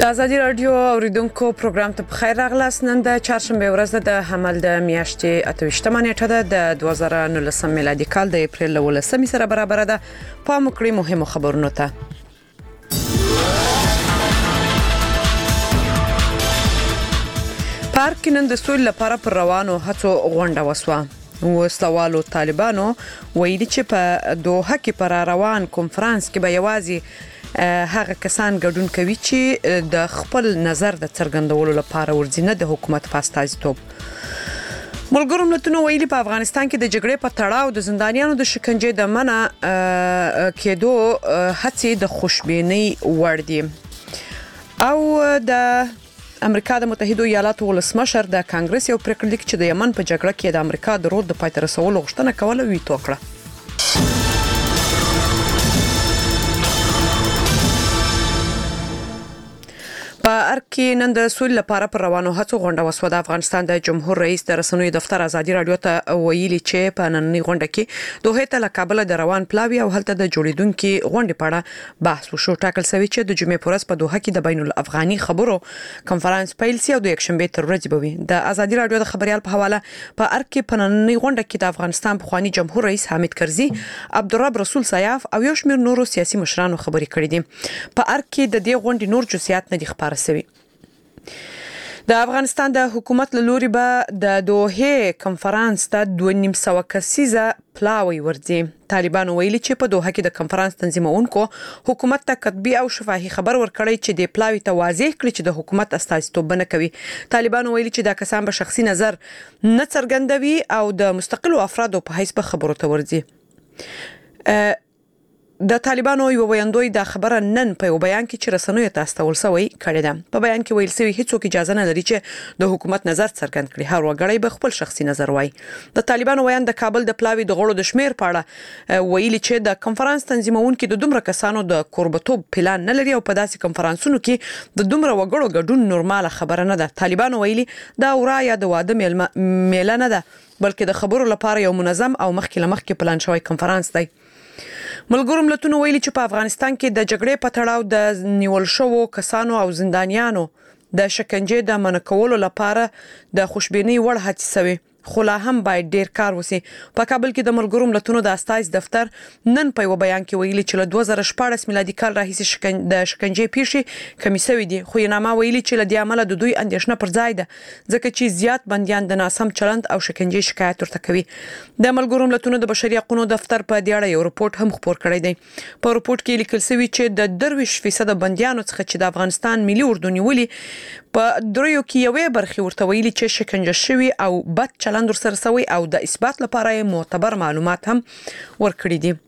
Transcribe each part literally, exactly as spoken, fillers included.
د ازادي رادیو اوریدونکو پروګرام ته بخیر راغلاست. نن د چهارشنبه ورځ د حمل د میاشتې اته ویشتمه نیټه ده د دوه زره نولسم میلادي کال د اپریل ولسمې سره برابر ده. په مکړې مهمو خبرونو ته پارک نن د سولې لپاره پر روانو هڅو غونډه وسوه. وسلوالو طالبانو ویلي چې په دوحه کې پر روان کنفرانس کې به یوازې هغه کسان ګډون کوي چې د خپل نظر د څرګندولو لپاره ورځي، نه د حکومت په استازیتوب. ملګرو ملتونو ویلي په افغانستان کې د جګړې په تړاو د زندانیانو د شکنجې د منع کېدو هڅې د خوشبینۍ وړ دي. او د امریکا د متحده ایالاتو ولسمشر د کانګرس یو پریکړه لیک چې د یمن په جګړه کې د امریکا د رود د پای ته رسولو غوښتنه کوله ویټو کړه. په ارګ کې نن د سولې لپاره پر روانو هڅو غونډه وسوه. د افغانستان د جمهور رئیس د رسنیو دفتر ازادي رادیو ته ویلي چې په نننۍ غونډه کې دوحه ته له کابل د روان پلاوی او هلته د جوړیدونکو غونډې په اړه بحث وشو. ټاکل شوی چې د جمعې پورس په دوحه کې د بین الافغاني خبرو کنفرانس پیل شي او د یکشنبه تر ورځې به وي. د ازادي رادیو د خبريال په حواله په ارګ کې په نننۍ غونډه کې د افغانستان پخوانی جمهور رئیس حامد کرزي، عبدالرب رسول سیاف او یو شمېر نورو سیاسي مشرانو خبرې کړې دي. په ارګ کې د دې غونډې نور جزئیات نه دي خبره شوي. د افغانستان د حکومت له لوري به د دوحه کنفرانس ته دوه نیم سوه کسیزه پلاوی ورځي. طالبانو ویلي چې په دوحه کې د کنفرانس تنظیمونکو حکومت ته کتبي او شفاهي خبر ورکړی چې د پلاوی ته واضح کړي چې د حکومت استازیتوب نه کوي. طالبانو ویلي چې دا کسان به شخصي نظر نه څرګندوي او د مستقلو افرادو په حیث به خبرو ته ورځي. د طالبانو یو ویاندوی د خبره نن په یو بیان کې چې رسنیو ته استول شوی کړی ده. په بیان کې ویل شوی هیڅوک اجازه نه لري چې د حکومت نظر څرګند کړي. هر وګړی به خپل شخصي نظر وایي. د طالبانو ویان د کابل د پلاوی د غړو د شمیر په اړه ویلي چې د کنفرانس تنظیمونکو د دومره کسانو د قربتوب پلان نه لري او په داسې کنفرانسونو کې د دومره وګړو ګډون نورماله خبره نه ده. طالبانو ویلي دا اورا یا د واده میله نه ده، بلکې د خبرو لپاره یو منظم او مخکې لمخکې پلان شوی کنفرانس دی. ملګرو ملتونو ویلي چې په افغانستان کې د جګړې په تړاو د نیول شوو کسانو او زندانیانو د شکنجې د منع کولو لپاره د خوشبینۍ وړ هڅې شوي، خو لا هم باید ډیر کار وسی. په کابل کې د ملګرو ملتونو د استایز دفتر نن په یو بیان کې ویلي چې له دوه زره شپاړس میلادي کال راهیسې شکن د شکنجې پیښې کمی شوې دي، خو یې نامه ویلي چې له دې عمله د دوی اندېښنه پر ځای ده ځکه چې زیات بنديان د ناسم چلند او شکنجې شکایت ورته کوي. د ملګرو ملتونو د بشري حقوقو دفتر په دې اړه یو رپورت هم خپور کړی دی. په رپورت کې لیکل شوی چې د درویش فیصد بنديانو څخه چې د افغانستان ملي اردو نیولي په دریو کې یوې برخې ورته ویلي چې شکنجه شوی او بد چلند ورسره شوی او د اثبات لپاره معتبر معلومات هم ورکړي دي.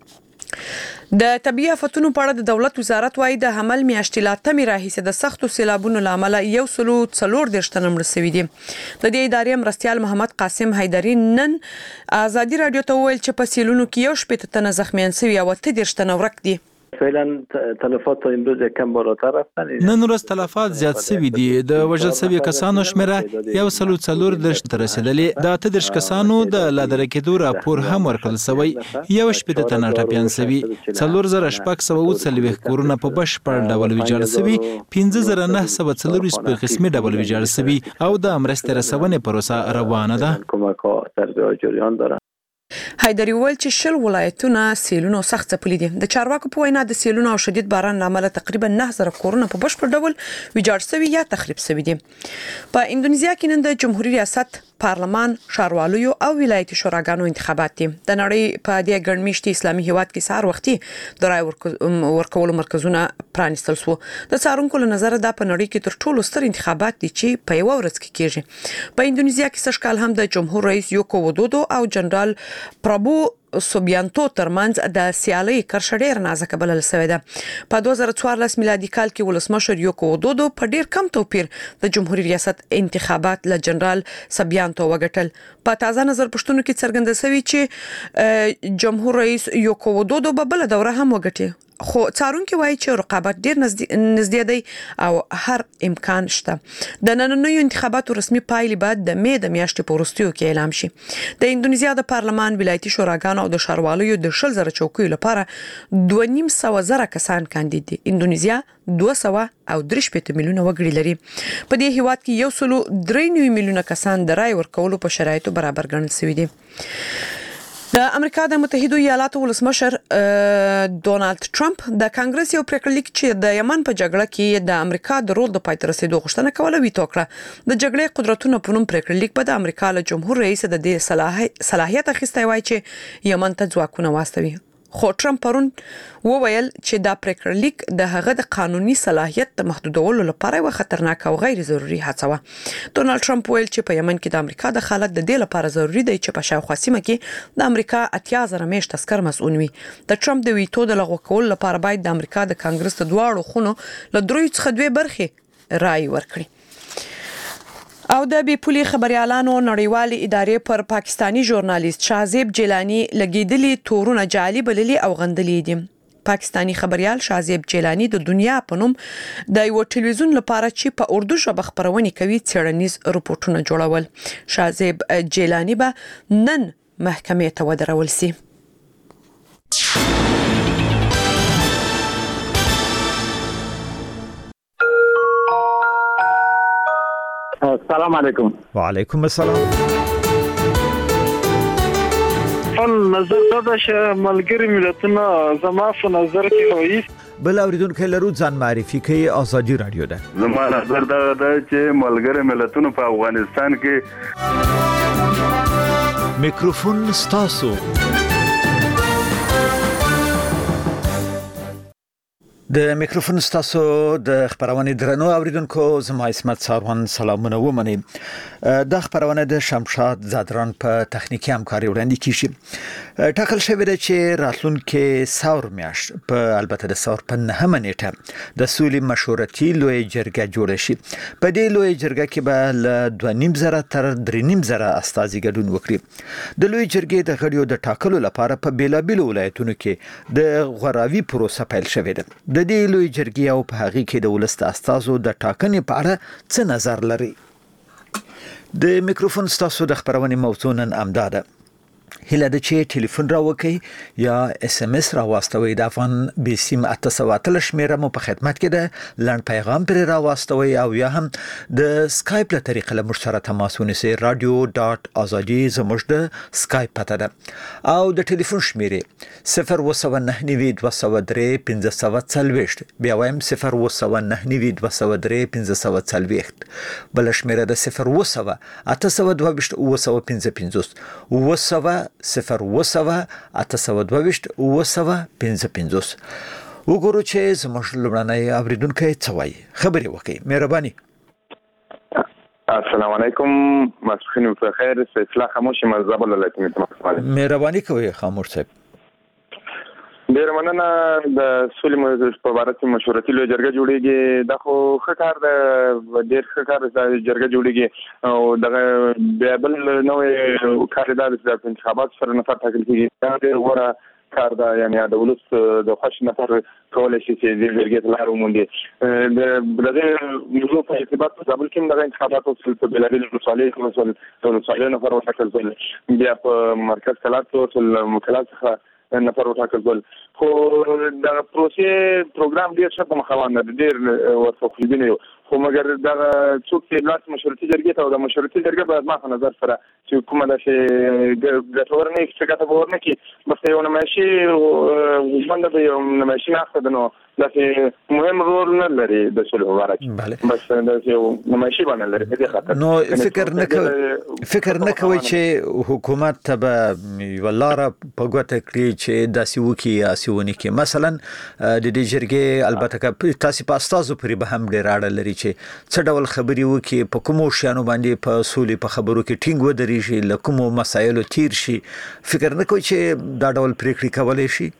د طبيعي آفتونو په اړه د دولت وزارت وايي د حمل میاشتې لا تمې راهیسې د سختو سیلابونو لامل یو سلو څلور دیرش تنه مړه شوي دي. د دې ادارې مرستیال محمد قاسم حیدري نن ازادي رادیو ته وویل چې په سیلونو کې یو شپېته تنه زخمیان شوي او اته دیرش تنه ورک دي. فعلا تلفات تا امروز کم بالاتر رفتن. نن ورځ تلفات زیات شوي دي. د وژل شوي کسانو شمیره یو سلو څلور دیرش ته رسیدلې. د اته دیرش کسانو د لادرې کېدو راپور هم ورکړل شوی. یو شپېته تنه ټپیان شوي. څلور زره شپږ سوه اووه څلوېښت کورونه په بشپړ ډول ویجاړ شوي. پنځه زره نه سوه څلورویشت په قسمي ډول ویجاړ شوي او د مرستې رسونې پروسه روانه ده. حیدري وویل چې شل ولایتونه سیلونو سخت ځپلي دي. د چارواکو په وینا د سیلونو او شدید باران لامل تقریبا نه زره کورونه په بشپړ ډول ویجاړ شوي یا تخریب شوي دي. په اندونیزیا کې نن د جمهوریت ریاست، پارلمان، ښارواليو او ولایتي شوراګانو انتخابات دي. د نړۍ په دې ګڼمشتي اسلامي هیواد کې سهار وختي د رای ورکولو مرکزونه پرانیستل شو. د څارونکو له نظر دا په نړۍ کې تر ټولو ستر انتخابات دي چې په یو ورځ کې کیږي. په اندونیزیا کې سږ کال هم د جمهور رئیس یوکو ودودو او جنرال پرابو سوبیانتو ترمنځ د سیالۍ کرښه ډېر نازکه بلل شوې ده. په دوه زره څوارلس میلادي کال کې ولسمشر یوکو ودودو په ډېر کم توپیر د جمهوریت ریاست انتخابات له جنرال سوبیانتو وګټل. په تازه نظر پښتون کې څرګنده شوی چې جمهور رئیس یوکو ودودو به بل دوره هم وګټي، خو څارونکو وایي چې رقابت ډیر نږدې دی او هر امکان شته. د نننیو انتخاباتو رسمي پایلې بعد د مې د میاشتې په وروستیو کې اعلان شي. د اندونیزیا د پارلمان، ولایتي شوراګانو او د ښاروالۍ د شل زره چوکیو لپاره دوه نیم سوه زره کسان کاندید دي. اندونیزیا دوه سوه او درې شپېته میلیونه وګړي لري. په دې هیواد کې یو سلو درې نوي میلیونه کسان د رای ورکولو په شرایطو برابر ګڼل شوي دي. د امریکا د متحده ایالاتو ولسمشر ډونالد ټرمپ د کانګرس یو پریکړه لیک چې د یمن په جګړه کې د امریکا د رول د پای ته رسیدو غوښتنه کوله ویتو کړه. د جګړې قدرتونو په نوم پریکړه لیک په د امریکا له جمهور رئیس د دې صلاحیت اخیستی وای چې یمن ته ځواکونه واستوي. خو ټرمپ پرون وویل چې دا پریکړه لیک د هغه د قانوني صلاحیت د محدودولو لپاره یو خطرناک او غیر ضروري هڅه وه. ډونالد ټرمپ ویل چې په یمن کې د امریکا د خالد د دې لپاره ضروری دی چې په شاوخوا سیمه کې د امریکا اتیا زره میشت عسکر مسؤل وي. د ټرمپ د ویتو د لغوه کولو لپاره باید د امریکا د کانګرس د دواړو خونو له دریو څخه دوه برخې رائے ورکړي. او د بي پولي خبريالانو نړیوال ادارې پر پاکستانی ژورنالیست شاهزیب جیلانی لګیدلي تورونه جعلي بللي او غندلي دي. پاکستانی خبريال شاهزیب جیلانی د دنیا په نوم د یو ټلویزیون لپاره چې په اردو ژبه خبرونه کوي څېړنیز رپورټونه جوړول. شاهزیب جیلانی به نن محکمې ته ودرول شي. السلام علیکم. وعلیکم السلام. خپل نظر دا چې ملګری ملتونه زما په نظر کې وایي بل اوریدونکو لرو ځان معرفي کوي ازادي رادیو ده. زما نظر دا ده چې ملګری ملتونه په افغانستان کې میکروفون ستاسو. د میکروفون ستاسو د خبرونه درنو اوریدونکو زما اسمت ساروان سلامونه ومني. د خبرونه د شمشاد زادران په تخنیکی همکاري وړاندې کیږي. ټاکل شوی دی چې راتلونکي سور میاشت په البته د سور په نهمه نیټه د سولې مشورتي لوی جرګه جوړه شي. په دې لوی جرګه کې به له دوه نیم زره تر درې نیم زره استازي ګډون وکړي. د لوی جرګې د غړیو د ټاکلو لپاره په بیلابیلو ولایتونو کې د غوراوي پروسه پیل شوې ده. د دې لوی جرګې او په هغه کې د ولست استازو د ټاکنې په اړه څه نظر لري؟ د میکروفون ستاسو د خبرونې موضوع نن امداده. هله د چې ټلیفون را وکي یا اس ام اس را واستوي د افغان بي سیم اته سوه اتلس شمیره مو په خدمت کې ده. لاند پیغام پر را واستوي او یا هم د سکایپ له طریقې له مر سره تماس ونیسئ. رادیو ډاټ ازادي زموږ د سکایپ پته ده او د ټلیفون شمیره صفر اووه سوه نهه نوي دوه سوه درې پنځه سوه څلوېښت. بیا وایم صفر اووه سوه نهه نوي دوه سوه درې پنځه سوه څلوېښت. بل شمیره د صفر اووه سوه اته سوه دوه ویشت اووه سوه پنځه پنځوس اووه سوه صفر اووه سوه اته سوه دوه ویشت اووه سوه پنځه پنځوس. وګورو چې زموږ لومړنی اوریدونکی څه وایي. خبرې وکړئ مهرباني. السلام علیکم. مسخین په خیر. سیفلا خاموش مزاب ولایت متمکن. مهرباني کوي خاموش صاحب. ډیر مننه. د سولې په اړه چې مشورتي لوی جرګه جوړیږي دا خو ښه کار ده. ډیر ښه کار د جرګه جوړیږي او دغه بیا بل نوې کار ده چې د انتخابات سره نفر ټاکل کیږي. دا ډیر غوره کار ده. یعنی د ولس د خوښ نفر کولای شي چې د جرګې ته لار وموندي. د دغه موضوع په ارتباط په ځابل کې دغه انتخابات او په بلاري ولسوالۍ کې ولسوالۍ نفر وټاکل شول. بیا په مرکز کلات او مکلات څخه نفر وټاکل شول. خو د پروسې پروګرام ډیر ښه په مخاوان ده. ډیر ورته خوبینه یو خو مګر دا څوک چې لاس مشورتي جرګې ته او د مشورتي جرګې په ما په نظر سره چې کومه د ګټور نه چې ګټه ورنه کې بس یو نمایشي وژمنه به یو نمایشي اخته ده. نو دا مهم رول نه لري د صلح مبارک. بس دا یو نمایشي باندې لري. دې خاطر نو فکر نه کوي فکر نه کوي چې حکومت ته به ولاره په ګوته کړی چې داسې وکي یا سیونی کې مثلا د دې جرګې البته تاسو په استازو پرې به هم ډیر اړه لري چې څه ډول خبري وکي په کومو شیانو باندې په سولې په خبرو کې ټینګ ودرېږي له کومو مسایلو تیر شي. فکر نه کوي چې دا ډول پریکړې کولای شي؟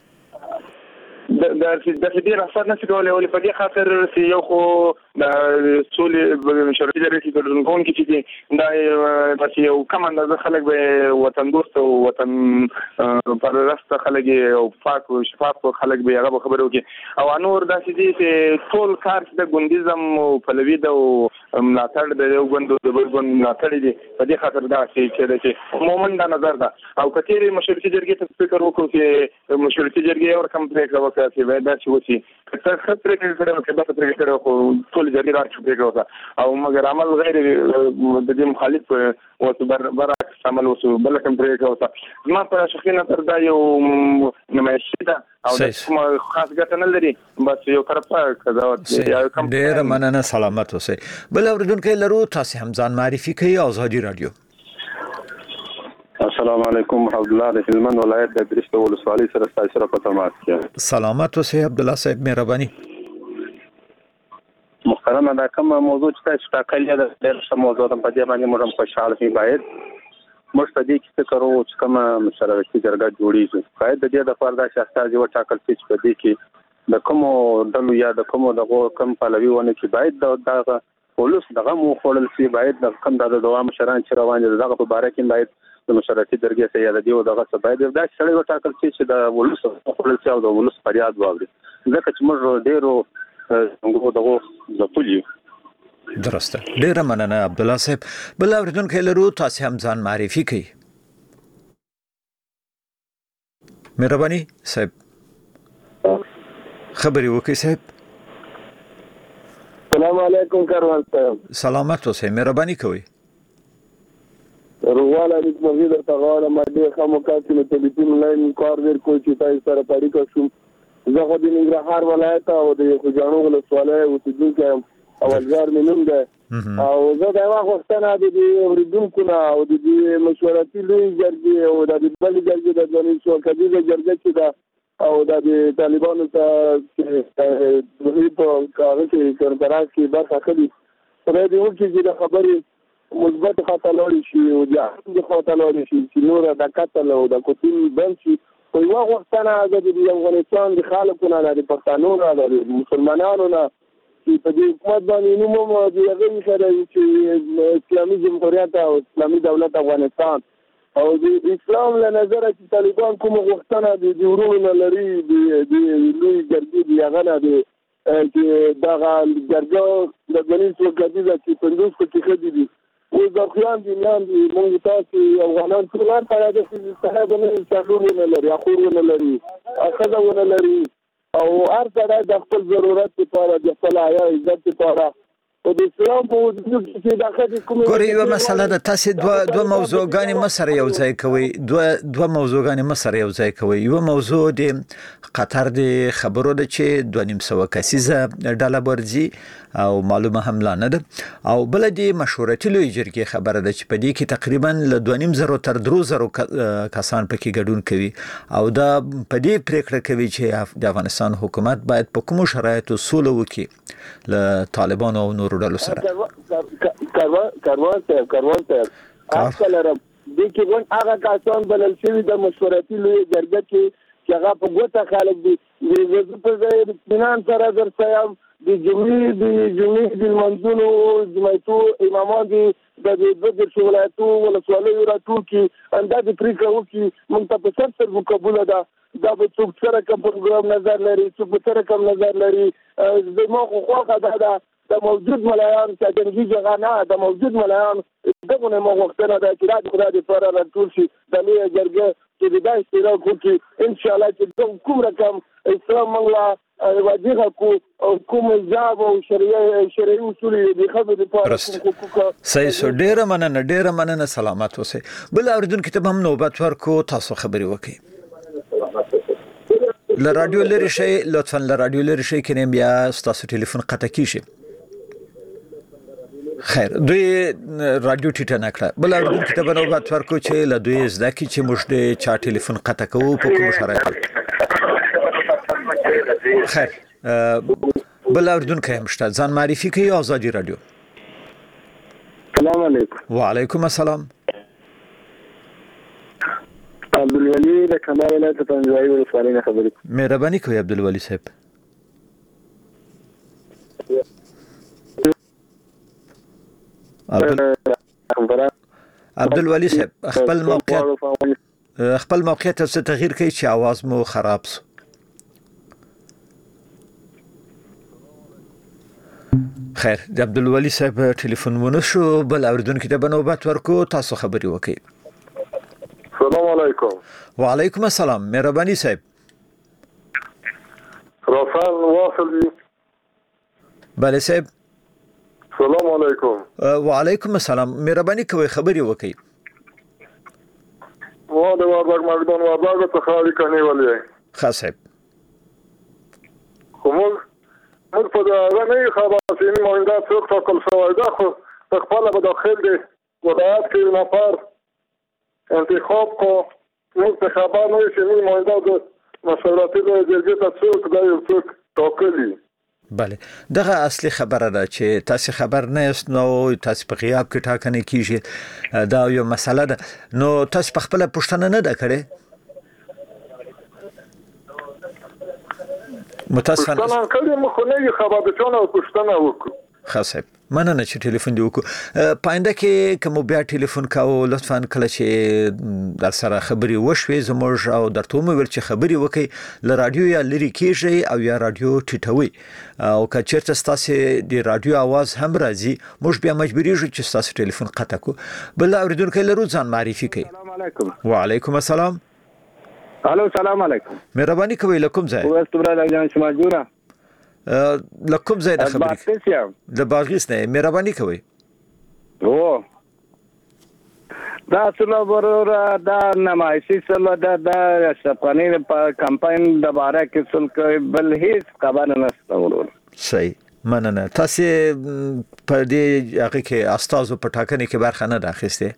د د دې راځه نه کولای ولې په دې خاطر چې یو خو د سولې مشورتي جرګې کې د رنګون کې چې دا پس یو کوم اندازه خلک به وطن دوست او وطن پر راسته خلک او پاک او شفاف خلک به هغه خبرو کې او انور داسې دي چې ټول کار د ګوندیزم او پلوي د ملاتړ د یو ګوند د بل ګوند ملاتړ دي په دې خاطر دا چې چې عموما دا نظر ده او کتيري مشورتي جرګې ته فکر وکړو چې مشورتي جرګې اور کم پریکړه وکړي چې وای دا چې وسی کله خطر کې کړه چې دا پریکړه کړه خو ټول جرګې راځي پریکړه وکړه او مګر عمل غیر د دې مخالف او بر برعکس عمل وسو بل کوم پریکړه وکړه ما په شخصي نظر دا یو نمایشي ده او د خاص ګټه نه لري بس یو طرفه قضاوت یا کم ډیر مننه سلامت اوسئ. بل اوریدونکو لرو تاسو هم ځان معرفي کړئ او ازادي رادیو. السلام علیکم عبد الله د هلمند ولایت د درشتو ولسوالۍ سره تاسو سره په تماس کې. سلامت اوسئ عبد الله صاحب مهرباني. محترم دا کوم موضوع چې تاسو ټاکلې ده ډېر ښه موضوع ده په دې باندې موږ خوشاله یو باید موږ په دې کې څه کوو چې کوم مشرعتي جرګه جوړیږي باید د دې د فردا شخصیت یو ټاکل شي چې په دې کې د کوم ډلو یا د کوم دغه کم پلوي ونه چې باید د پولیس دغه مو خپل سي باید د کم د دوام مشران چې روان دي دغه په باره کې باید د مشرعتي جرګې ته یاد دی او دغه څه باید د شړې ټاکل شي چې د پولیس خپل سي او د پولیس فریاد واوري ځکه چې موږ ډېرو څنګه دغه د پولیس درسته. ډیر مننه عبد الله صاحب. بل اوریدونکو لرو تاسو هم ځان معرفي کړئ. مهرباني صاحب خبري وکړئ صاحب. السلام علیکم کاروان صاحب. سلامت اوسئ مهرباني کوئ. روان علي مزید تر غواړم ما دې خمو کاتې له ټلیفون لاین کار ور کوي چې تاسو سره پاړی کوم. زه خو د ننګرهار ولایت او د خوجانو ولسوالۍ اوسېدونکی یم او ولزار مې نوم ده او زه دا وختونه د دې اوریدونکو نه او د دې مشورتي لوی جرګې او د بلې جرګې د ځواني شورکدي جرګې چې دا او د طالبانو ته د په کار کې سربراز کې برخه اخلي پرې دې ورته چې د خبرې مثبت خاطر لري شي او د خاطر لري شي چې نور د قتل او د قتل بند شي په یو وختونه د افغانستان د خلکو نه د پښتنو نه د مسلمانانو نه چې په دې حکومت باندې نومو د هغه سره چې اسلامي جمهوریت او اسلامي دولت افغانستان او د اسلام له نظر چې طالبان کوم وختونه د ورونو لري د لوی جرګې دی هغه نه دی چې دغه جرګه د غنیس وګړي چې پندوس کو کې خدي دي او ځکهان دي نن موږ تاسو افغانان ټول په دې چې صاحب نه څلور نه لري اخور نه لري اخذ نه لري او هر څه د خپل ضرورت لپاره د خپل حیا عزت لپاره او د اسلام په وجود کې داخلي کومه ګوري یو مسله ده تاسو دوه دوه موضوعګانی مسره یو ځای کوي دوه دوه موضوعګانی مسره یو ځای کوي یو موضوع د قطر د خبرو ده چې دوه نیم سو کسیزه ډاله برځي او معلومه هم لا نه ده او بل د مشورتي لوی جرګې خبره ده چې په دې کې تقریبا له دوه نیم زرو تر درو زرو کسان پکې ګډون کوي او دا په دې پریکړه کوي چې د افغانستان حکومت باید په کوم شرایطو سوله وکړي له طالبانو او نورو ډلو سره کاروان کاروان صاحب کاروان صاحب اصل رب د کې ون هغه کسان بلل شوی د مشورتي لوی جرګه کې چې هغه په ګوته خلک دي د په ځای د اطمینان سره درسایم د جمعې د جمعې د منځونو جمعیتو امامان دي د د ولایتو ولسوالیو راټول کې اندازې پریکړه وکړي موږ ته په سر سر مقبوله ده دا به څوک سره کوم پروګرام نظر لري څوک سره کوم نظر لري زموږ خو دا ده د موجود ملایان چې دغه ځای نه د موجود ملایان دغه نه موږ وختونه د اعتراض خدای د فار راټول شي د لوی جرګه چې د دای استراحت کوي ان شاء الله چې کوم رقم اسلام موږ واجبه کو او کوم ځاب او شریعه شریعه اصول د خبرو د فار صحیح سو ډیر مننه ډیر مننه سلامت اوسئ. بل اوریدونکو ته هم نوبت ورکو تاسو خبري وکړئ. ل رادیو لري شي لطفا ل رادیو لري شي کینم بیا تاسو ټلیفون قطع کیږي. خیر دوی رادیو ټیټه نکړه بل اردو کتاب نوبت ورکو چې ل دوی زده کی چې موږ د چا ټلیفون قطع کوو په کوم شرایطو. خیر بل اردو کې همشته ځان معرفي کوي ازادي رادیو. السلام علیکم. وعلیکم السلام. عبدالولی د کمال ولایت پنځوي ولسوالۍ نه خبرې کوم. مهرباني کوي عبدالولی صاحب. عبدالولی صاحب خپل موقعیت خپل موقعیت څه تغییر کوي چې आवाज مو خراب سو. خیر د عبدالولي صاحب ټلیفون ونه شو بل اوریدونکو ته بنوبت ورکو تاسو خبري وکړئ. السلام علیکم. وعلیکم السلام مهرباني صاحب. رافال واصل. بله صاحب. السلام علیکم. وعلیکم السلام مهرباني کوي خبري وکړئ. و د وردګ مقدون وردګ څخه اړیکه نیولې. ښه صاحب. خو موږ موږ په دغه نه خبره چې موږ دا څوک ټاکل شوی ده خو په خپله به داخل د ولایت کې یو نفر انتخاب کو موږ ته خبر نه وي چې موږ دا د مشورتي جرګې ته څوک دا یو څوک ټاکلي. بله دغه اصلي خبره ده چې تاسو خبر نه یاست نو تاسو په غیاب کې ټاکنه کیږي دا یو مسله ده نو تاسو په خپل پوښتنه نه ده کړې متاسفانه پوښتنه کړې مخ نه یې خبر ده چې نو پوښتنه وکړو. خاصه مننه چې ټلیفون دی وکړو. پاینده کې کوم بیا ټلیفون کاوه لطفا کله چې در سره خبري وشوي زموږ او درته مو ویل چې خبري وکي ل رادیو یا لری کېږي او یا رادیو ټټوي او که چیرته تاسو د رادیو आवाज هم راځي موږ بیا مجبوری یو چې تاسو ټلیفون قطع کو. بل اوریدونکو لرو ځان معرفي کوي. السلام علیکم. وعلیکم السلام. الو السلام علیکم. مهرباني کوي لکم ځای. وست برادر جان شما جوړه لکم ځای د خبرې د باغیس نه مهرباني کوي. او دا څلو ورور دا نمایشي څلو دا د افغاني په کمپاین د باره کې څل کوي بل هیڅ خبر نه نشته ورور. صحیح مننه. تاسو په دې هغه کې استادو په ټاکنه کې برخه نه اخیسته؟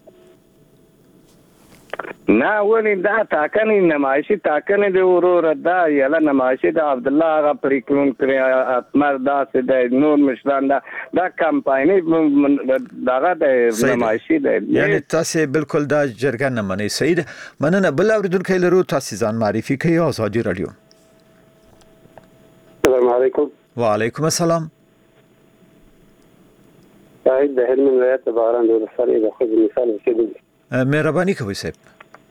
نه ولې دا ټاکنې نمایشي ټاکنې د ورور دا یله نمایشي د عبد الله هغه پریکلون کړی اتمر داسې د نور مشران دا دا کمپایني دغه د نمایشي دی یعنی تاسو بالکل دا جرګه نه منئ. صحیح ده مننه. بل اوریدونکو لرو تاسو ځان معرفي کوي آزادي رادیو. السلام علیکم. وعلیکم السلام. صاحب د هلمند ولایت باران د ولسوالۍ د خو مثال کېدل مهرباني کوي صاحب.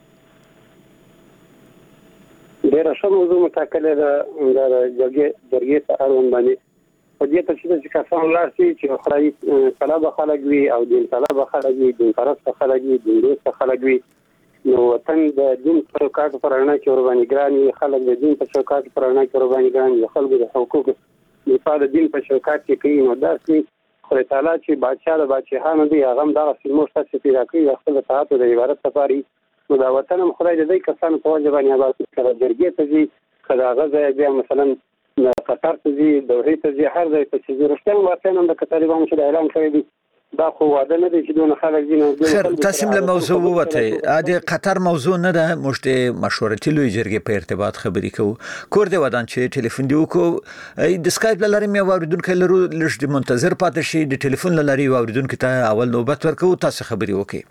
ډېره ښه موضوع متکلې ده د جرګې جرګې ته اړوند باندې په دې ته چې کسان لاړ شي چې خدای طلبه خلک وي او دین طلبه خلک وي دین پرسته خلک وي دین دوسته خلک وي نو وطن د دین په چوکاټ پر اړه کې ورباندې ګران وي خلک د دین په چوکاټ پر اړه کې ورباندې ګران وي خلک د حقوق دفاع د دین په چوکاټ کې کوي نو داسې خدای تعالی چې بادشاہ د بادشاهانو دی هغه هم دغه سیمو ستاسو پیدا کوي خپل ساعت د عبادت لپاره نو دا وطن هم خدای دې کسانو په وجه باندې آباد کړي جرګې ته ځي کله غزا بیا مثلا قطر ته ځي دوحې ته ځي هر ځای ته چې رښتیا واقعا د طالبانو چې اعلان کړی دی دا خو واده نه دی چې دونه خلک دي نو خیر تاسو له موضوع وته د قطر موضوع نه ده مشته مشورتي لوی جرګې په ارتباط خبرې کوو کور دی ودان چې ټلیفون دی وکړو د سکایپ لاري مې واردونکو لرو لږ د منتظر پاتې شي د ټلیفون لاري واردونکو ته اول نوبت ورکو تاسو خبرې وکړئ.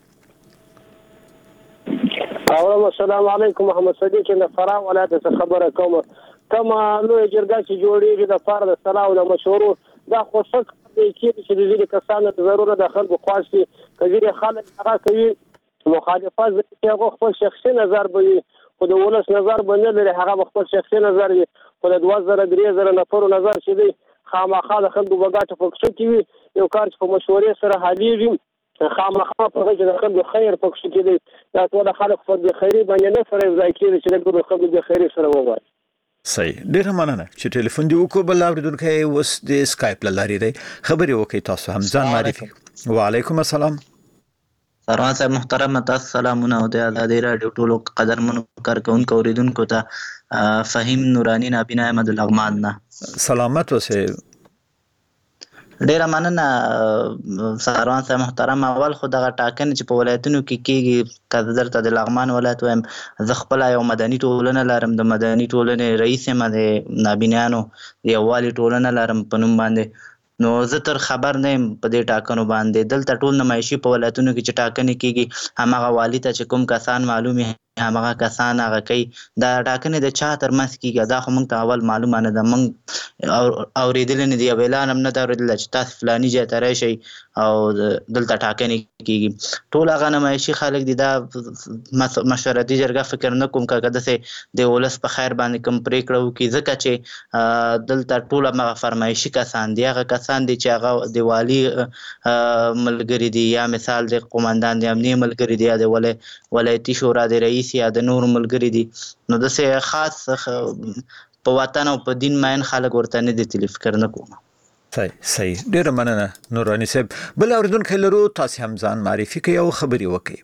السلام علیکم محمد صدیق د فراه ولایت څخه خبره کوم کما لوی جرګه چې جوړیږي د فرد صلاح او د مشورو دا خوشک دی چې د دې کسانو ضرورت د خلکو خواشي کله خلک هغه کوي مخالفت چې هغه خپل شخصي نظر به خو د ولس نظر باندې لري هغه خپل شخصي نظر دی خو د دوه زره درې زره نفر نظر چې دی خامخا د خلکو بغاټه فکر کوي یو کار چې په مشورې سره حلیږي خامخا په هغه د خلکو خیر پکښ کې دی دا ټول خلک په د خیري باندې نه سره ځای کې چې د خلکو د خیري سره وایي. صحیح ډیر مننه چې ټلیفون دی وکړو بل اوریدونکو اوس د سکایپ لاري دی خبري وکي تاسو هم ځان معرفي. وعلیکم السلام. سروان صاحب محترم تاسو سلامونه او د آزادي رادیو ټولو قدرمنو کارکونکو اوریدونکو ته فهیم نورانی نابینا احمد لغمان نه سلامت اوسه. ډیره مننه سروان صاحب محترم. اول خو دغه ټاکنې چې په ولایتونو کې کېږي که درته د لغمان ولایت وایم زه خپله یو مدني ټولنه لرم د مدني ټولنې رئیس یم د نابینیانو د یووالي ټولنه لرم په نوم باندې نو زه تر خبر نه یم په دې ټاکنو باندې دلته ټول نمایشي په ولایتونو کې چې ټاکنې کېږي هماغه والي ته چې کوم کسان معلوم هماغه کسان هغه کوي دا ټاکنې د چا ترمنځ کېږي دا خو موږ ته اول معلومه نه ده موږ اورېدلی نه دي او اعلان هم نه ده اورېدلی چې تاسو فلاني ځای ته راشئ او دلته ټاکنې کیږي. ټول هغه نمایشي خلک دي دا مشورتي جرګه فکر نه کوم کاګه دسه د ولس په خیر باندې کوم پریکړه وکړي، ځکه چې دلته ټول هغه فرمایشي کسان دي، هغه کسان دي چې هغه د والي ملګری دي یا مثال د قومندان د امنیه ملګری دي یا د ولایتي شورا د رئیس یا د نور ملګری دي. نو دسه خاص په وطن او په دین ماین خلک ورته نه دي تل فکر نه کوم. صحیح صحیح ډیر مننه نورانی صاحب. بل اوریدونکو لرو تاسو هم ځان معرفي کوي او خبري وکړي.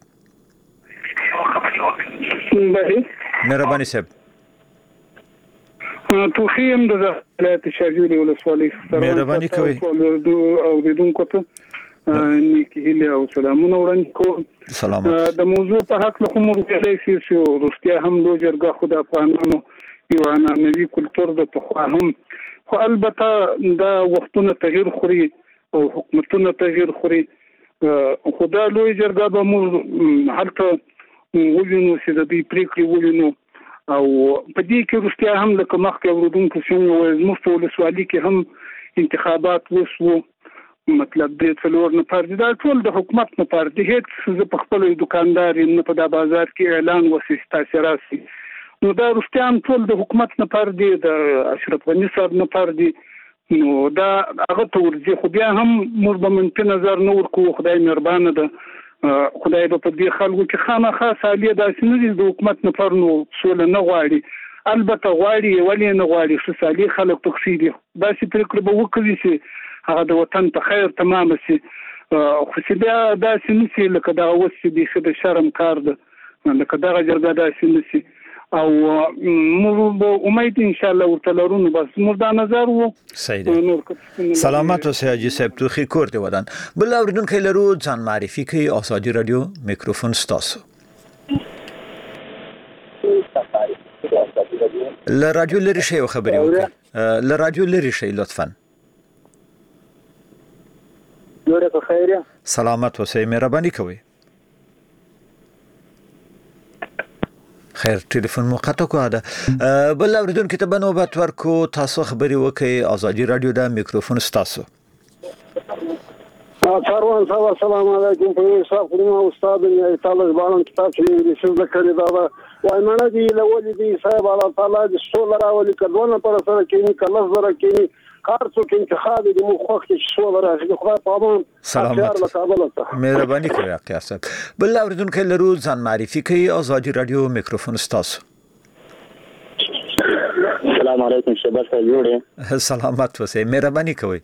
مهرباني صاحب. توخیم د ولایت شاجوري ولسوالۍ مهرباني کوي اوریدونکو ته نیکی هیله او سلامونه وړاندې کوم. سلامات. د موضوع په حق له کوم ورته چې روسیا هم د جرګه خو د افغانانو یو عنعنوي کلتور د پخوا هم، خو البته دا وختونه تغییر خوري او حکومتونه تغییر خوري. خو دا لوی جرګه به موږ هلته ووینو چې د دې پریکړې ووینو او په دې کې روسیا هم لکه مخکې اوریدونکو څنګه وایي زموږ په ولسوالۍ کې هم انتخابات وشو، مطلب دې څلور نفر دي، دا ټول د حکومت نفر دي. هیڅ زه په خپل دکاندار نه په دا بازار کې اعلان وسي تاسو راسي. نو دا روسیا هم ټول د حکومت نفر دي، د اشرف غني صاحب نفر دي. نو دا هغه ته ورځي، خو بیا هم موږ به منفي نظر نه ورکوو. خدای مهربانه ده، خدای به په دې خلکو کې خامخا سالیه داسې نه دي د حکومت نفر نو سوله نه غواړي. البته غواړي ولې نه غواړي، ښه صالح خلک پکې دي. داسې پرېکړه به وکړي چې هغه د وطن په خیر تمام شي. خو چې بیا داسې نه شي لکه دغه اوس چې بیخي د شرم کار ده، لکه دغه جرګه داسې نه شي. او موږ به امید ان شاء الله ورته لرو. نو بس موږ دا نظر وو. صحیح دی. سلامات اوسئ حاجي صاحب توخي کور دی ودان. بل اوریدونکو لرو ځان معرفي کوي. آزادي رادیو میکروفون ستاسو. ل رادیو لري شي خبري وکړه. ل رادیو لري شي لطفا. جوړه په خیر. سلامات اوسئ مهرباني کوي. خیر ټلیفون مو قطع کو ده. بل اوریدونکو ته بنوبت ورکو تاسو خبري وکړئ. آزادي رادیو دا میکروفون ستاسو. سروان صاحب السلام علیکم. په صاحب کومه استاد یې تعالی زبان کتاب چې انګلیسي زده کړی دا وای مړه دی لولې دی صاحب الله تعالی د سول راولي کډونه پر سره کې کله زره کې کار څو کې انتخاب دي مو خوښ چې سول راځي خدای په امان. سلامات مهرباني کوي اقیا صاحب. بل اوریدونکو لرو ځان معرفي کوي. آزادي رادیو میکروفون ستاسو. السلام علیکم شباب صاحب جوړه. سلامات اوسئ مهرباني کوي.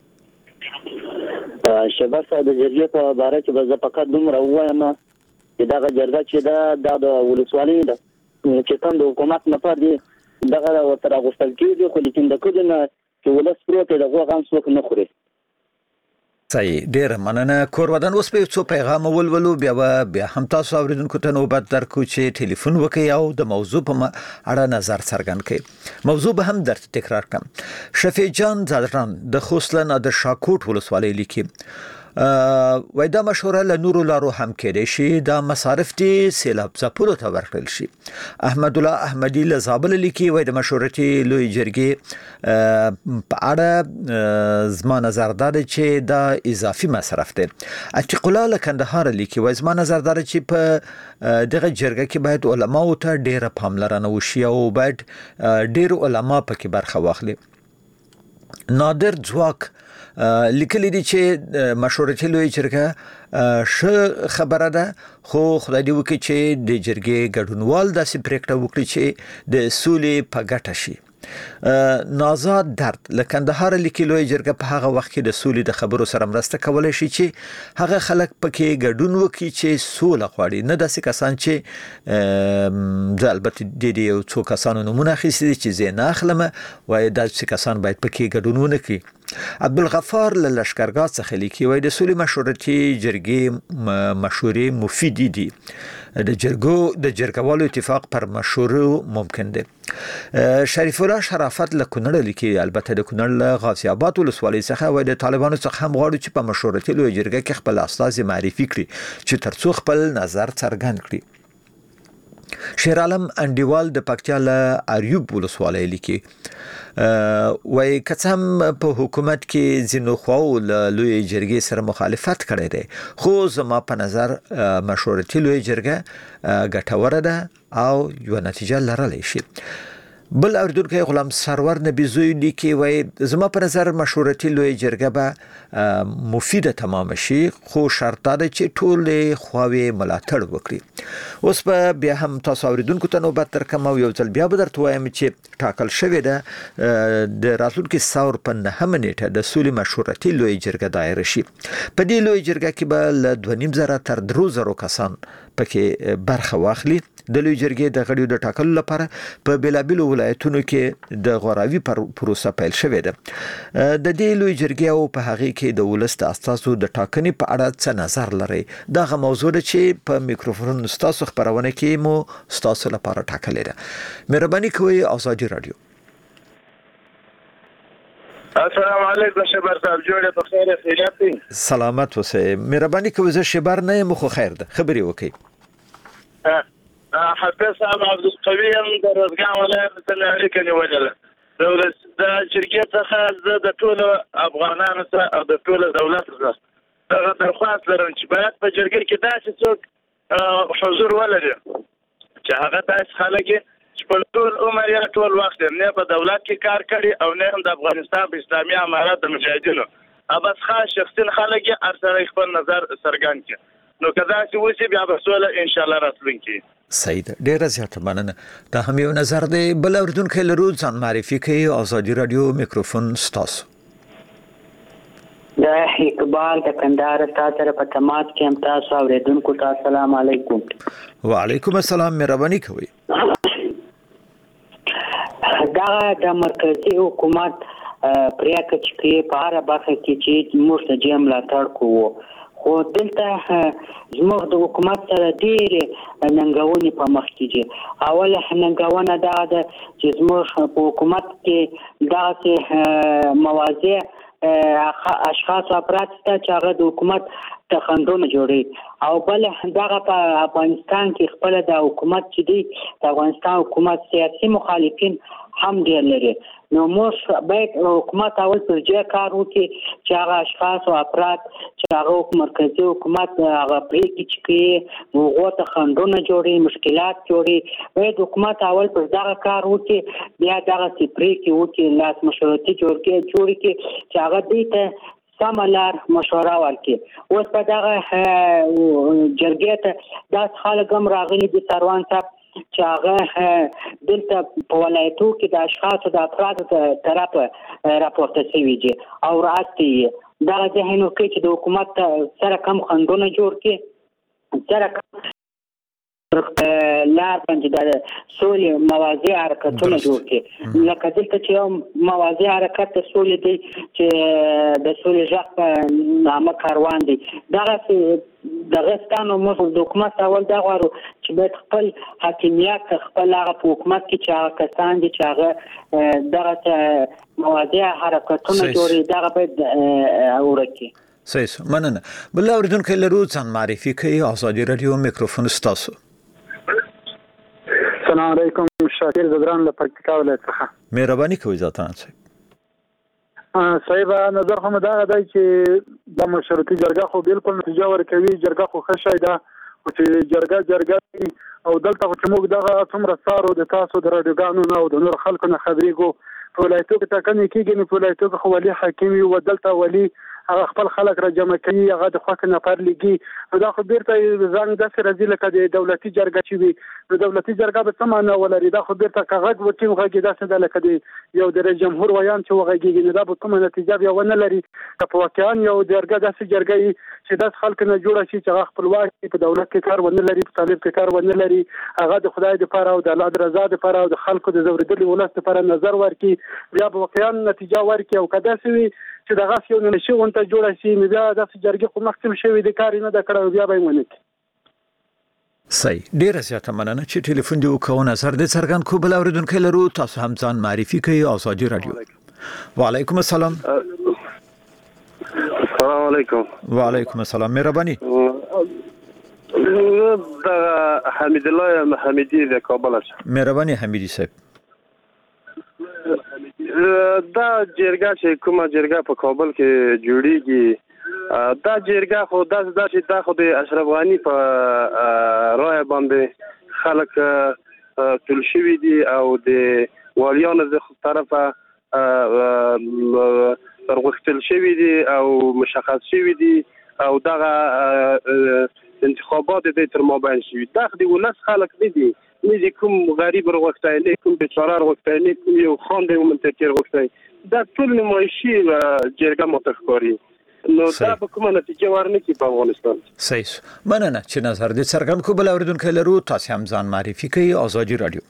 شباب صاحب د جرګې په اړه چې به زه فقط دومره وایم چې دا جرګه چې دا د ولسوالۍ ده چې کوم د حکومت نفر دي دغه ورته راغوښتل کېږي، خو لیکن د کډه نه چې ولس پروت د غوغان څوک نه خوري. صحیح ډیر مننه. کور ودان اوس په څو پیغام ولولو بیا بیا هم تاسو اوریدونکو ته نوبت درکو چې ټلیفون وکړي او د موضوع په اړه نظر څرګند کړي. موضوع به هم درته تکرار کړم. شفیع جان زادران د خوسلن د شاکوټ ولسوالۍ لیکي وای دا مشوره له نورو لارو هم کېدای شي دا مصارف دي سیلاب ځپلو ته ورکړل شي. احمد الله احمدي له زابل لیکي وای د مشورتي لوی جرګې په اړه زما نظر دا دی چې دا اضافي مصرف دی. عتیق الله له کندهار لیکي وای زما نظر دا دی چې په دغه جرګه کې باید علما او ته ډیره پاملرنه وشي او باید ډیر علما پکې برخه واخلي. نادر ځواک لیکلی دی چې مشورتي لوی جرګه ش خبره ده، خو خدای دې وکړي چې د جرګې ګډونوال داسې پریکړه وکړي چې د سولې په ګټه شي. نازاد درد لکندهار لیکي لوی جرګه په هغه وخت کې د سولې د خبرو سره مرسته کولای شي چې هغه خلک پکې ګډون وکړي چې سوله غواړي، نه داسې کسان چې د البته د دې یو څو کسانو نمونه اخیستي چې زه نه اخلم وای داسې کسان باید پکې ګډون ونه کړي. عبدالغفار له لشکرګاه څخه لیکي وای د سولې مشورتي جرګې مشورې مفید دي، د جرګو د جرګوالو اتفاق پر مشورو ممکن دی. شریف الله شرافت له کونړ لیکي البته د کونړ له غازي آباد ولسوالۍ څخه وای د طالبانو څخه هم غواړي چې په مشورتي لوی جرګه کې خپل استازي معرفي کړي چې ترڅو خپل نظر څرګند کړي. شیر عالم انډیوال د پکتیا له اریوب ولسوالۍ لیکي وای کڅم په حکومت کې ځینو خواو له لوی جرګې سره مخالفت کړی دی خو زما په نظر مشورتي لوی جرګه ګټوره ده او یو نتیجه لرلی شي. بل اردوونکی غلام سرور نبیزوی لیکي وای زما په نظر مشورتي لوی جرګه به مفیده تمام شي خو شرط ده چې ټول خواوې ملاتړ وکړي. اوس په بیا هم تاسو اوریدونکو ته نوبت درکم او یو ځل بیا به درته وایم چې ټاکل شوې ده د راتلونکي ثور په نهمه نیټه د سولې مشورتي لوی جرګه دایره شي. په دې لوی جرګه کې به له دوه نیم زره تر درو زرو کسان پکې برخه واخلي. د لوی جرګې د غړیو د ټاکلو لپاره په بیلابیلو ولایتونو کې د غوراوي پروسه پیل شوې ده. د دې لوی جرګې او په هغه کې د ولس د اساسو د ټاکنې په اړه څه نظر لري دا غو موضوع ده چې په میکروفون ستاسو خبرونه کې مو ستاسو لپاره ټاکلې ده. مهرباني کوئ ازادي رادیو. السلام علیکم شبر صاحب جوړه په خیر خیریت دي. سلامت اوسئ. مهرباني کوئ زه شبر نه یم خو خیر ده خبري وکړئ. حافظ صاحب عبد القوي هم د رزګان ولایت څخه اړیکه نیولې ده. دولت د شرکت څخه زه د ټولو افغانانو سره او د ټولو دولت سره دغه درخواست لرم چې باید په جرګه کې داسې څوک حضور ولري چې هغه داسې خلک چې په ټول عمر یا ټول وخت نه په دولت کې کار کړي او نه هم د افغانستان په اسلامي امارات د مجاهدینو ابس خاص شخصي خلک هر سره خپل نظر څرګند کړي. نو کدا چې وسی بیا به سوال ان شاء الله راتلونکي. سید ډیر زیات مننه. دا هم یو نظر دی. بل اردوونکو له روز ځان معرفي کوي. ازادي رادیو میکروفون ستاسو. دا اقبال د کندهار تاسو په تماس کې هم تاسو اوریدونکو ته السلام علیکم. وعلیکم السلام. مهرباني کوئ. دا د مرکزی حکومت پریاکه چې په اړه برخه کې چې موږ ته جام ملاتړ کوو خو دلته زموږ د حکومت سره ډېرې ننګونې په مخ کې دي. اوله ننګونه دا ده چې زموږ په حکومت کې داسې مواضع اشخاص افراد شته چې هغه د حکومت تخندونه جوړي او بل دغه په افغانستان کې خپل د حکومت چې دی د افغانستان حکومت سیاسي مخالفین هم ډېر لري. نو موږ باید حکومت اول پر ځای کار وکړي چې هغه اشخاص او افراد چې هغه مرکزی حکومت هغه پریکړې چې کوي هغه ته خنډونه جوړي مشکلات جوړي باید حکومت اول پر دغه کار وکړي بیا دغه پریکړې وکړي لاس مشورتي جوړ کړي چې هغه دې ته سملار مشوره ورکړي. اوس په دغه جرګې ته دا خلک هم راغلي دي سروان صاحب چې هغه دلته په ولایتو کې د اشخاصو د افرادو طرفه راپورته شوي دي او راستي دغه ذهنو کې چې د حکومت سره کم خنډونه جوړ کړي سره لار باندې د سولې مواضیع حرکتونه جوړ کړي لکه دلته چې یو مواضیع حرکت د سولې دی چې د سولې ژغ په نامه کاروان دی دغه دغه ستانو موږ د حکومت اول دا غواړو چې باید خپل حاکمیت خپل هغه په حکومت کې چې هغه کسان دي چې هغه دغه مواضیع حرکتونه جوړي دغه باید اورکي. صحیح مننه. بل اوریدونکو له روز ځان معرفي کوي. ازادي رادیو میکروفون ستاسو. السلام علیکم. شاکر زدران له پکتیکا ولایت څخه. مهرباني کوئ ذاتان صاحب. صاحب نظر خو مدا دی چې د مشروطي جرګه خو بالکل نتیجه ورکوي جرګه خو ښه شی ده چې جرګه جرګه او دلته چې موږ دغه څومره سارو د تاسو د راډیوګانو او د نور خلکو نه خبرېږو په ولایتو کې ټاکنې کېږي نو په ولایتو کې خو ولي حاکم وي او دلته ولي هغه خپل خلک را جمع کوي هغه د خوښ نفر لګي نو دا خو بیرته ځان داسې راځي لکه د دولتي جرګه چې وي نو دولتي جرګه به څه معنا ولري دا خو بیرته که غږ وکړي غږ داسې ده لکه د یو د رئیس جمهور ویان چې وغږېږي نو دا به کومه نتیجه بیا ونه لري که په واقعا یو جرګه داسې جرګه وي چې داسې خلک نه جوړه شي چې هغه خپلواک په دولت کې کار ونه لري په طالب کې کار ونه لري هغه د خدای دپاره او د الله د رضا دپاره او د خلکو د ځورېدلي ولس دپاره نظر ورکړي بیا به واقعا نتیجه ورکړي او که داسې وي چې دغه یو نشي غونډه جوړه شي نو بیا داسې جرګې خو مخکې شوي د کار نه ده کړی بیا به یې ونه کړي. صحیح. ډېره زیاته مننه چې ټلیفون دې وکړو نظر دې څرګند کړو. بل اورېدونکی لرو تاسو هم ځان معرفي کوئ. ازادي راډیو. وعلیکم السلام. السلام علیکم. وعلیکم السلام. مهرباني. د حمید الله حمیدی د کابل څخه. مهرباني حمیدی صاحب. دا جرګه چې کومه جرګه په کابل کې جوړیږي دا جرګه خو دا چې دا خو د اشرف غنی په رای باندې خلک ټول شوي دي او د والیانو د طرفه ترغښتل شوي دي او مشخص شوي دي او دغه انتخابات د تر مابین شوي دا د ولس خلک نه دي نه دي کوم غریب ورغوښتای نه کوم بیچاره ورغوښتای نه کوم یو خان دی منتکر ورغوښتای دا ټول نمایشي جرګه متخکاری نو دا په کومه نتیجه ورنکي په افغانستان. صحیح. مننه چې نظر دې څرګند کو. بل اوریدونکو لرو تاسو هم ځان معرفي کوي. آزادي رادیو.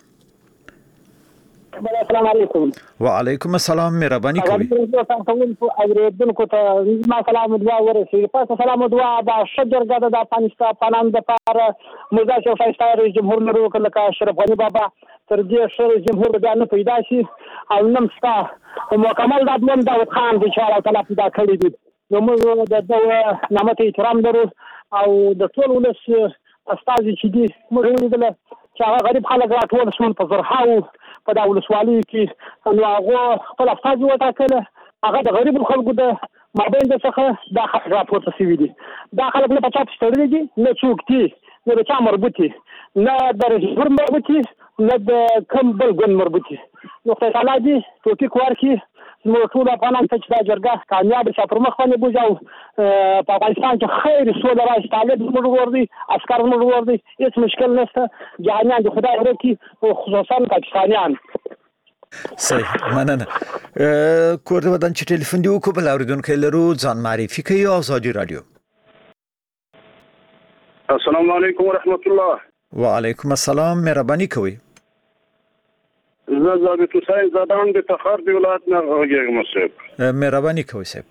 السلام علیکم. وعلیکم السلام. مهرباني کوي. اوریدونکو ته ما سلام دعا ورسېږي. پس سلام دعا د شجرګه د افغانستان پنام د پار مرزا شاه فیصل رئیس جمهور نورو کله اشرف غنی بابا تر دې شر جمهور بیا نه پیدا شي او نن ستا مکمل د ادم داود خان د انشاءالله تعالی پیدا کړی دي. نو موږ د دغه نامت احترام لرو او د ټول ولس استازي چې دي موږ ولیدل چې هغه غریب خلک راټول شول په زرهاو په دا ولسوالۍ کې نو هغه خپل استازي وټاکل. هغه د غریب خلکو د مابین د څخه دا خلک راپورته شوي دي. دا خلک نه په چا پسې تړلي دي نه څوک دي نه د چا مربوط دي نه د رژیم مربوط دي نه د کوم بل ګوند مربوط دي. نو خدای تعالی دې توفیق ورکړي زموږ ټول افغانان ته چې دا جرګه کامیاب شي پر مخ باندې بوځي او په افغانستان کې خیر سوله راشي. طالب زموږ ور دي عسکر زموږ ور دي هیڅ مشکل نشته. جهانیان د خدای ورکړي او خصوصا پاکستانیان. صحیح. مننه. کور د ودان چې ټلیفون دی وکړو. بل اوریدونکو لرو ځان معرفي کوي. آزادي رادیو. السلام علیکم ورحمت الله. وعلیکم السلام. مهرباني کوي. زه ضابط حسین زادان د تخار دی ولایت نه غږیږم صاحب. مهرباني کوي صاحب.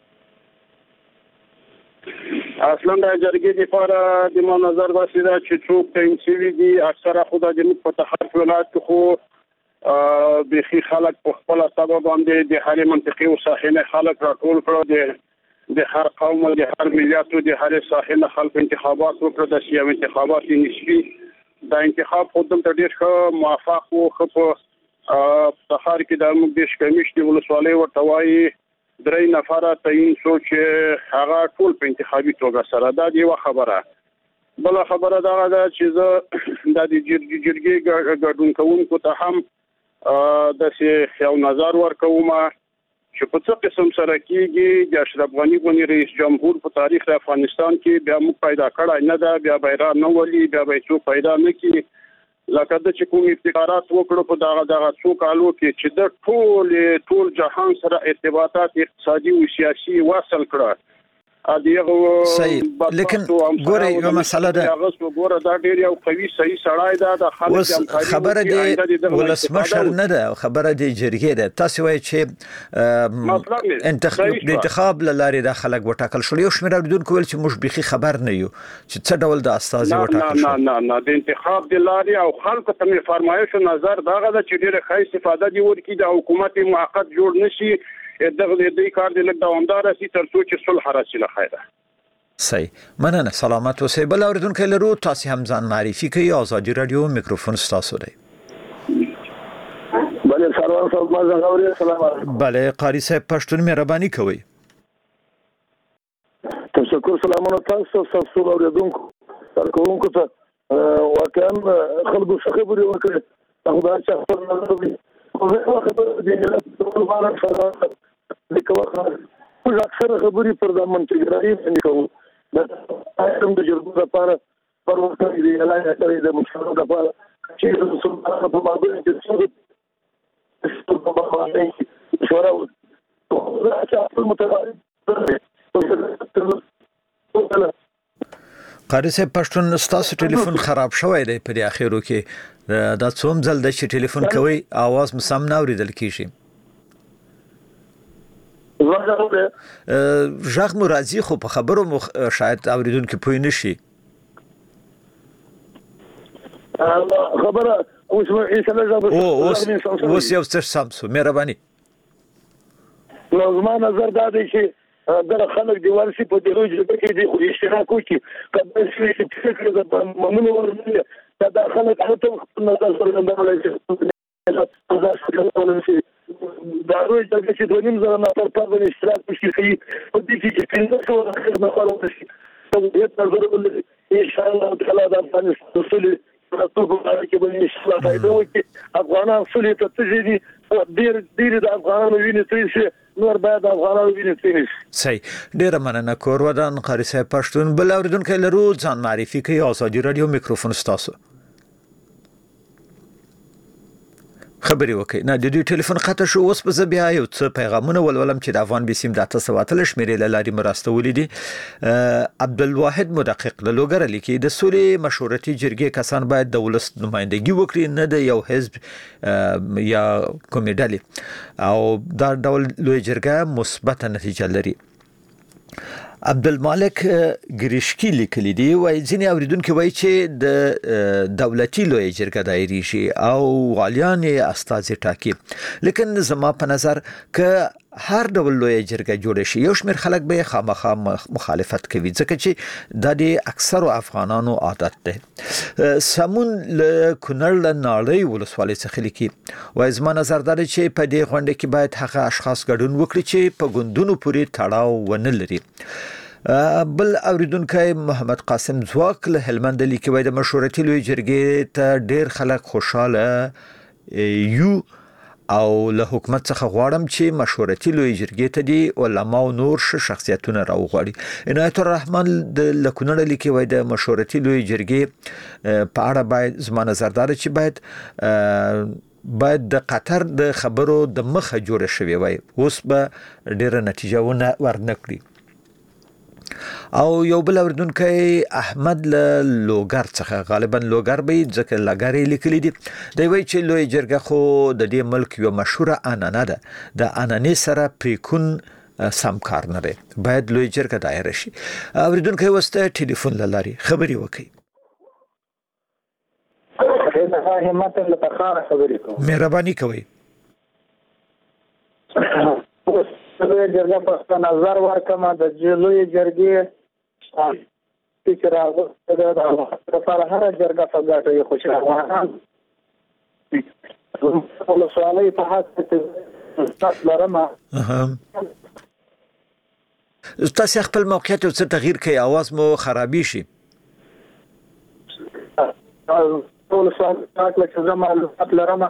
اصلا د جرګې لپاره د ما نظر داسې ده چې څوک تعین شوي دي اکثره خو د جنوب په تخار ولایت کې خو بيخي خلک په خپل سبب باندې د هرې منطقې او ساحنه خلک راټول کړو. د د هر قوم او د هر ملت او د هر ساحنه خلک انتخابات وکړو. د سیاسي انتخابات نسبي دا انتخاب خو دلته ډېر ښه موافق وو. خو په تخار کې د موږ د شکمیش د ولسوالۍ ورته وایي درې نفره تعین شو چې هغه ټول په انتخابي توګه سره. دا یوه خبره. بل خبره دا ده چې زه د جرګې ګډون کوونکو ته هم داسې یو نظر ورکوم چې په څه قسم سره کېږي د اشرف غني غونې رئیس جمهور په تاریخ د افغانستان کې بیا موږ پیدا کړی نه ده. بیا بیرغ نه ولي بیا به څوک پیدا نه کړي لکه د چې کوم ابتکارات وکړو په دغه دغه څو کالو کې چې د ټول ټول جهان سره ارتباطات اقتصادي او سیاسي وصل کړه. صحیح. لیکن ګوره یو مسله ده. هغه ګوره دا ډېر یو قوي صحیح سړی ده. د خلک خبره دی ولسمشر نه ده خبره دی جرګې ده. تاسو وایي چې انتخاب د انتخاب لارې د خلک وټاکل شو. یو شمېر اوریدونکو ویل چې موږ بيخي خبر نه یو چې څه ډول د استازي وټاکل شو. نه نه نه د انتخاب د لارې او خلکو ته می فرمایش نظر داغه ده چې ډېر ښه استفاده دی ورکړي د حکومت موقت جوړ نشي. دغه دې کار د لګ دوامدار شي تر څو چې صلح راشي له خیره. صحیح. مننه. سلامت اوسئ. بل اوریدونکو لرو تاسو هم ځان معرفي کوي. آزادي رادیو میکروفون تاسو دی. بله سلام صاحب ما زغوري. السلام علیکم. بله قاری صاحب پښتون مهرباني کوي. تشکر. سلامونه تاسو تاسو اوریدونکو ترکونکو ته واقعا خلکو څخه خبرې وکړي. خدای چې خپل نظر وي او خبره دې نه ټول باندې سره لیکوال موږ اکثر خبرې پر د منطقي باندې کوو. دا هم د جرګو لپاره پروسه دی اعلان کړی د مشورو لپاره چې د سلطنت په مابین کې څه په باندې مشوره وکړو. چې خپل متقابل قاری صاحب پښتون ستاسو ټلیفون خراب شوی دی په دې اخیرو کې. دا څوم ځل د چې ټلیفون کوي आवाज مو سم نه اوریدل کیږي. ژغ مو راځي خو په خبرو مو شاید اوریدونکو پوه نشي. خبره اوس اوس اوس یو څه سم سو. مهرباني. نو زما نظر دا دی چې دا خلک دیوال شي په دې روزه کې د اشتراک وکړي کله چې فکر د ممنوع ورنه دا خلک هغه خپل نظر څرګندولای شي دا روزه چې د نیم زره نفر په باندې اشتراک وکړي په دې کې چې څنګه څو خیر نه خلاص شي دا ضروري ان شاء الله تعالی د افغانستان اصول تاسو کې به ان شاء الله فائدہ وکړي افغانان اصول ته تجدي ډیر ډیر د افغانانو ویني توي نور باید افغانانو ویني توي صحیح ډیر مننه کور ودان قاری صاحب پښتون بل اوریدونکو لرو ځان معرفي کوي ازادي رادیو میکروفون ستاسو خبري وکي نه د دې ټلیفون خطه شو اوس په بیا یو څه پیغامونه ولولم چې د افغان بي سیم داتا سواتل شمیرې لاري مرسته ولیدي عبدالواحد مدقق له لوګر لیکي د سولې مشورتي جرګې کسان باید د ولست نمائندګي وکړي نه د یو حزب یا کومې ډلې او دا ډول لوی جرګه مثبت نتیجه لري عبدالمالک ګریشکی لیکلی دی وای ځینې اوریدونکو وای چې د دولتي لوی جرګه دایري شي او والیان استازي ټاکي لیکن زما په نظر ک هر ډول لوی جرګه جوړ شي یو شمېر خلک به خامخا مخالفت کوي ځکه چې د دې اکثر افغانانو عادت ده سمون له کونړ له ناړۍ ولسوالۍ څخه لیکي وای زما نظر دا چې په دې غونډه کې باید هغه اشخاص ګډون وکړي چې په ګوندونو پورې تړاو ونه لري بل اوریدونکو محمد قاسم زواک له هلمند لیکي وای د مشورتي لوی جرګې ته ډیر خلک خوشاله یو او له حکومت څخه غواړم چې مشورتي لوی جرګې ته دی علما او نور شخصیتونه راوغواړي عنایت الرحمن د لکونړ لیکي وای د مشورتي لوی جرګې په اړه باید زما نظر دا چې باید باید د قطر د خبرو د مخه جوړ شوی وای اوس به ډیره نتیجه ونه ورنکړي او یو بل اوریدونکو احمد له لوګر څخه غالبا لوګر به ځکه لګری لیکلی دی دی وای چې لوی جرګه خو د دې ملک یو مشهوره عنعنه ده د عنعنې سره پریکون سم کار نه دی باید لوی جرګه دایره شي اوریدونکو وسته ټلیفون لاري خبري وکي همت له تخار خبرې کوم مهرباني کوي لوی جرګه په نظر ورکمه د لوی جرګې چې راغله د لپاره هر جرګه په ګټه یې خوشاله افغانان له سوالي په حق تاسو لرمه تاسو خپل موقعیت او څه تغییر کوي आवाज مو خرابې شي ټول سوال تاسو چې زموږ لرمه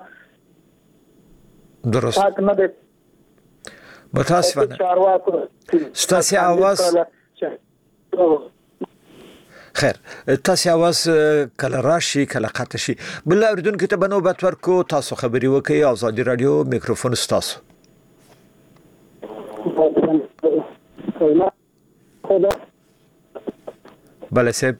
درست نه ده متاسفانه ستاسو आवाज خیر تاسو आवाज کله راشي کله قطع شي بل اوریدونکو ته بنوبت ورکو تاسو خبري وکي ازادي رادیو میکروفون ستاسو بله سب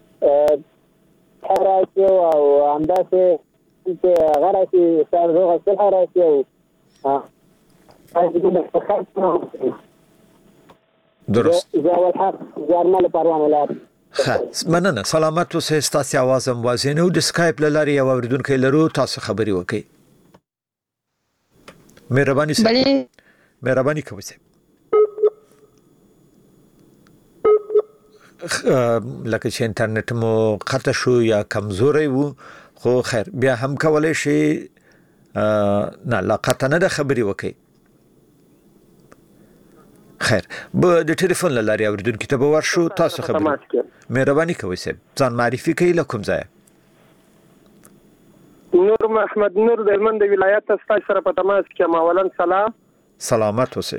حراسي او انداسه چې غراسي سرغه څه حراسي ها درست زاول حق جرمال پروانه لار مننه سلامت اوسئ ستاسو आवाज هم واضح نه د اسکایپ لاري او اوریدونکو لرو تاسو خبري وکي مهرباني سره مهرباني کوئ لکه چې انټرنیټ مو قطع شو یا کمزوري وو خو خیر بیا هم کولای شي نه لا قطع نه د خبري وکي خیر به د ټلیفون لاري اوریدونکو ته به ورشو تاسو خبري مهرباني کوئ سب ځان معرفي کوي لکم ځای نور محمد نور د هلمند ولایت تاسو سره په تماس کې ماولن سلام سلامت اوسئ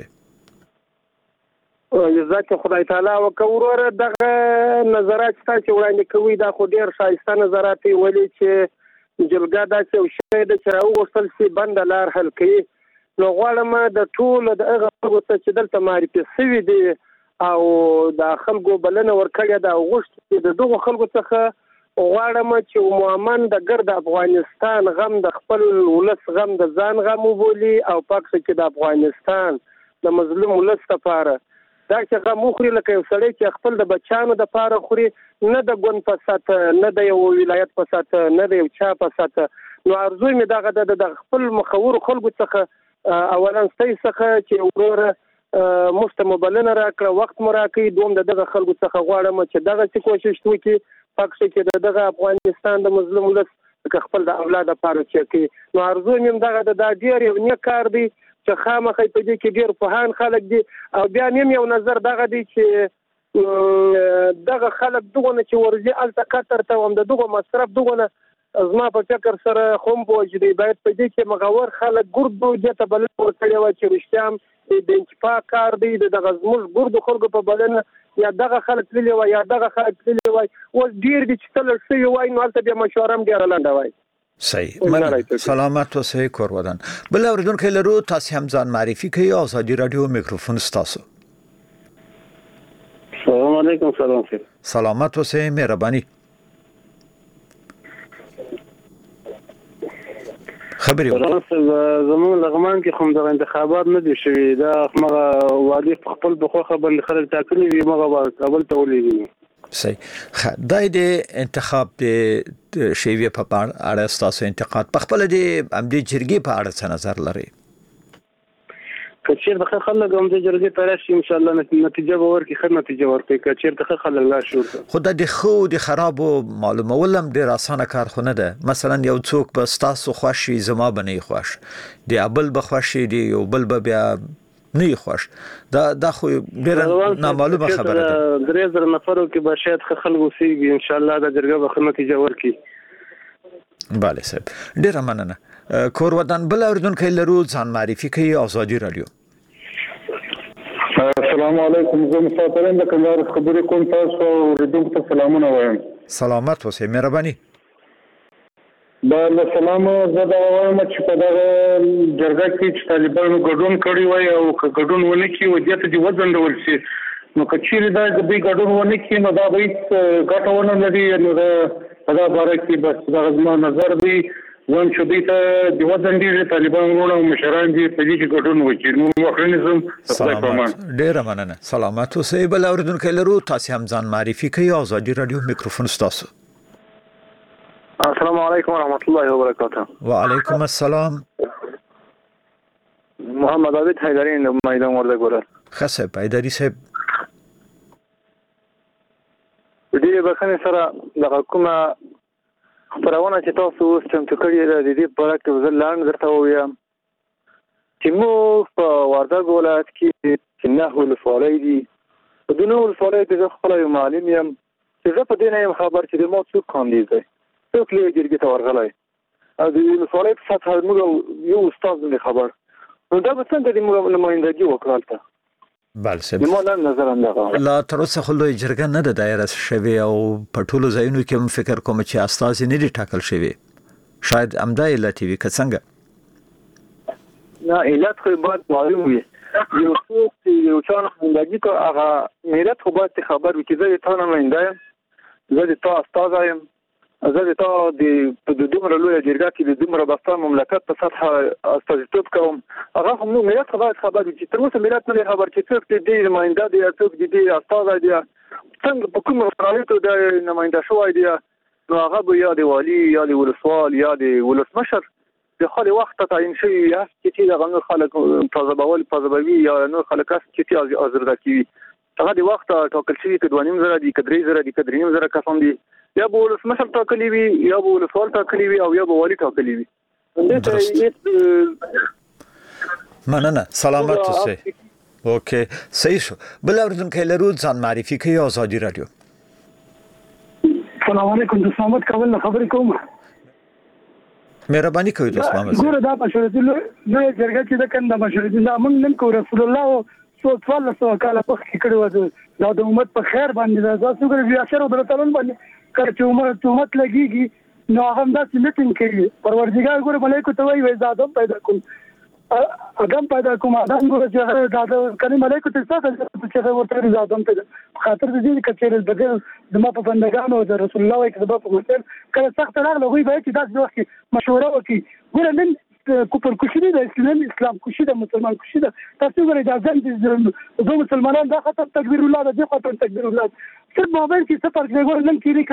جزاک خدای تعالی وکوره دغه نظرات تاسو وړاندې کوي دا خو ډیر شایسته نظرات ویلي چې جلګه دا چې شوی د چراو وصل سي بند لار حل کوي نو غواړم د ټول د هغه خلکو ته چې دلته معرفي شوي دي او د خلکو بلنه ورکړې ده غوښت د دغه خلکو څخه غواړم چې عموما د ګرد افغانستان غم د خپل ولس غم د ځان غم وبولي او پاک چې د افغانستان د مظلوم ولس لپاره دا چې غم خوري لکه یو سړی چې خپل د بچانو د پاره خوري نه د ګون په ساته نه د یو ولایت په ساته نه د یو چا په ساته نو ارزوی مې دغه د خپل مخور خلکو څخه اولا ستای څخه چې وروره مست مبلنه راکړه وخت مو راکړي دوم دغه خلکو څخه غواړم چې دغه څه کوشش وکړي پکې چې دغه افغانستان د مظلوم ولس خپل د اولاد لپاره چې کوي نو ارزو مې دغه د ډیر یو نه کار دی چې خامخې په دې کې ډیر پوهان خلک دي او بیا نیم یو نظر دغه دی چې دغه خلک دغه چې ورځي الته کتر ته هم دغه مصرف دغه زما په فکر سره خوم پوجدي باید په دې کې مغور خلک ګردو د ته بل ورته و چې رښتیام د انتفاع کار دی دغه زموږ ګردو خلکو په بلنه یا دغه خلک تللی وای یا دغه خلک تللی وای او ډیر دي چې تل څه وای نو البته بیا مشوره هم ډیر لاندې وای صحیح سلامت اوسئ کورودان بل اوریدونکو لرو تاسو هم ځان معرفي کړئ او ازادي رادیو میکروفون تاسو السلام علیکم سلام سر سلامت اوسئ مهرباني خبري زمون لغمان کې کوم د انتخابات نه دي شوي دا مغه وادي خپل بخو خبر خلک ټاکلي وي مغه قبل تولېږي صحیح دای د انتخاب د شیوی په اړه تاسو انتقاد په خپل د امدي جرګي په اړه څه نظر لري کچیر د خلک هم د جرګي ترشي ان شاء الله نتیجه به ورکړي خر نتیجه ورکړي کچیر د خلک لا شو خدای د خو د خرابو معلومولم ډیر اسانه کار خو نه ده مثلا یو څوک به تاسو خوشي زما بنې خوش دی ابل به خوشي دی یو بل به بیا نه خوش دا دا خو ډیر نامعلومه خبره ده درې زره نفرو کې به شاید خلک وسیږي ان شاء الله د جرګه به نتیجه ورکړي bale صاحب ډیر مننه کور ودان بل اوردونکو لرو ځان معرفي کوي ازادي رادیو السلام علیکم زه مسافرین د کندهار خبرې کوم تاسو اوریدونکو ته سلامونه وایم سلامت اوسئ مهرباني بله سلام زه دا وایم چې په دغه جرګه کې چې طالبانو ګډون کړی وای او که ګډون ونه کړي و دې ته دې وځنډول شي نو که چیرې دا د دوی ګډون ونه کړي نو دا به هېڅ ګټه ونه لري نو په دا باره کې بس دغه زما نظر دی وان چې دوی ته د وځنډېږي طالبان وروڼه او مشران دي په دې کې ګډون وکړي نو مخرنظم سلامت ډېره مننه سلامت اوسئ بل اورېدونکی لرو تاسې هم ځان معرفي کوئ او ازادي راډیو میکروفون ستاسو السلام علیکم ورحمۃ اللہ وبرکاتہ وعلیکم السلام محمد عابد حیدری میدان ورده ګورل خسه حیدری صاحب دې بخنه سره د حکومت خبرونه چې تاسو اوس چمتو کړی د دې په اړه کې زه لاندې درته وایم چې موږ په وردګ ولایت کې چې نه ولسوالۍ دي په دې نو ولسوالۍ کې زه خپل یو معلم یم چې زه په دې نه یم خبر چې د ما څوک کاندید دی څوک لوی جرګې ته ورغلی او د ولسوالۍ په سطحه موږ یو استاد نه خبر نو دا به څنګه د موږ نمایندګي وکړه بل سه لا تر اوسه خو لوی جرګه نه د دایره شوی او په ټولو ځایونو کې هم فکر کوم چې استاد نه دي ټاکل شوی شاید امدا علت وي که څنګه نه علت خو باید معلوم وي یو څوک یو چا نمایندګي کو هغه ملت خو باید خبر وي چې زه تا نماینده یم زه د تا استاد یم زه د تا د دومره لویه جرګه کې د دومره بسته مملکت په سطحه استازیتوب کوم هغه هم نو ملت خو باید خبر وي چې تر اوسه ملت نه دی خبر چې څوک د دې نماینده دی څوک د دې استازی دی څنګه په کومو شرایطو د نماینده شوی دی نو هغه به یا د والي یا د ولسوال یا د ولسمشر د خالي وخت تعیین شوی یا چې د غنور خلک تازهبول تازهبوي یا نور خلک چې ازرده کوي هغه د وخت ټاکل شوی کې دوه نیم زره دي کدرې زره دي کدرې نیم زره کسان دي یا به ولسمشر ټاکلی وي یا به ولسوال ټاکلی وي او یا به والي ټاکلی وي مننه سلامت اوسئ اوکې صحیح شو بل اوریدونکی لرو ځان معرفي کوي ازادي راډیو السلام علیکم د سلامت کول خبرې کوم مهرباني کوئ تاسو محمد ګوره دا مشورتي لوی جرګه چې د کنده مشورتي دا موږ نن کو رسول الله سو ټول سو کاله په کې کړو دا د امت په خیر باندې دا څو ګر بیا سره درتلون باندې کله چې امت امت لګيږي نو هغه دا میټینګ کوي پروردګار ګوره ملائکه ته وایي وای زادم پیدا کوم اګم پیدا کوم ادم ګوره چې دا کله ملائکه ته څه چې ورته زادم پیدا خاطر دې کچېر بدل د ما په بندګانو د رسول الله وایي کله په مثال کله سخت راغله وایي به چې دا وخت مشوره وکي ګوره نن کوپر کوشي د اسلام اسلام کوشي د مسلمان کوشي د تاسو غره اجازه دي د مسلمانانو د خاطر تکبیر الله د خاطر تکبیر الله صرف موبایل کې څه فرق دی ګور نن کې کار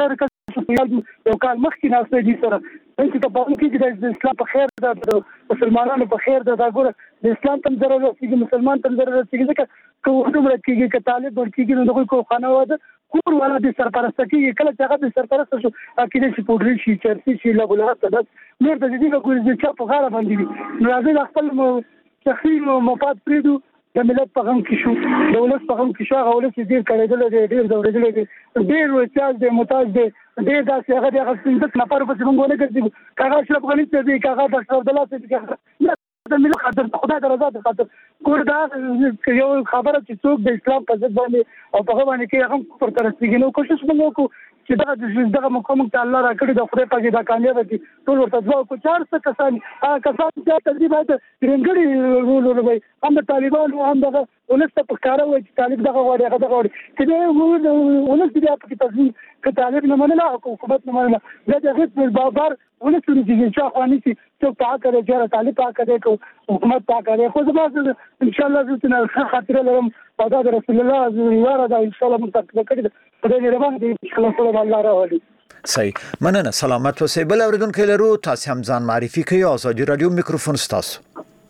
یو کال مخکې ناسته دي سره چې په پام کې د اسلام په خیر د مسلمانانو په خیر د ګوره د اسلام تم ضرورت چې مسلمان تم ضرورت چې ځکه کوم عمر کېږي چې طالب ورکېږي نو دغه کو خانه واده کور ولا د سرپرست کېږي کله چې هغه د سرپرست شو اکید شي پودري شي چرسي شي لګولات بس نور د دې کو چې په غاړه باندې نو راځي خپل شخصي مفاد پریدو د ملت په غم کې شو د ولس په غم کې شو هغه ولس ډیر کړیدل دی ډیر ډورېدل دی ډیر وچاز دی محتاج دی ډیر داسې هغه د هغه څنګه نفر په څنګه ونه کوي کاغه اشرف غنی ته دی کاغه د اشرف الله ته دی د ملت خاطر خدای د رضا خاطر ګور دا یو خبره چې څوک د اسلام په ضد باندې او په باندې کې هغه پر ترستګینو کوشش وکړو چې دا دغه مقام ته الله را کړی د خدای پاک دا کامیاب دي ټول ورته ځو کو چار څه کسان هغه کسان چې تقریبا د رنګړي رول وي هم د طالبانو هم دغه ولست په کار وي چې طالب دغه وړي هغه دغه وړي چې دا ولست دې په تاسو کې طالب نه منله حکومت نه منله دا د غیر بازار ولست دې چې اخواني چې په هغه کې چې طالب په هغه کې حکومت په هغه کې خو زما ان شاء الله زه نه خاطر لرم او دا رسول الله زواره دا ان شاء الله متقبل کړي خدای دې رحم دې ان شاء الله صلی الله راولي صحیح مننه سلامت اوسئ بل اوریدونکو لرو تاسو هم ځان معرفي کړئ ازادي رادیو میکروفون تاسو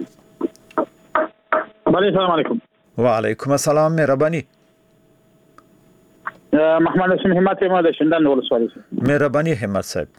السلام علیکم وعلیکم السلام مهرباني محمد حسین همت ما د شندان ولسوالۍ مهرباني همت صاحب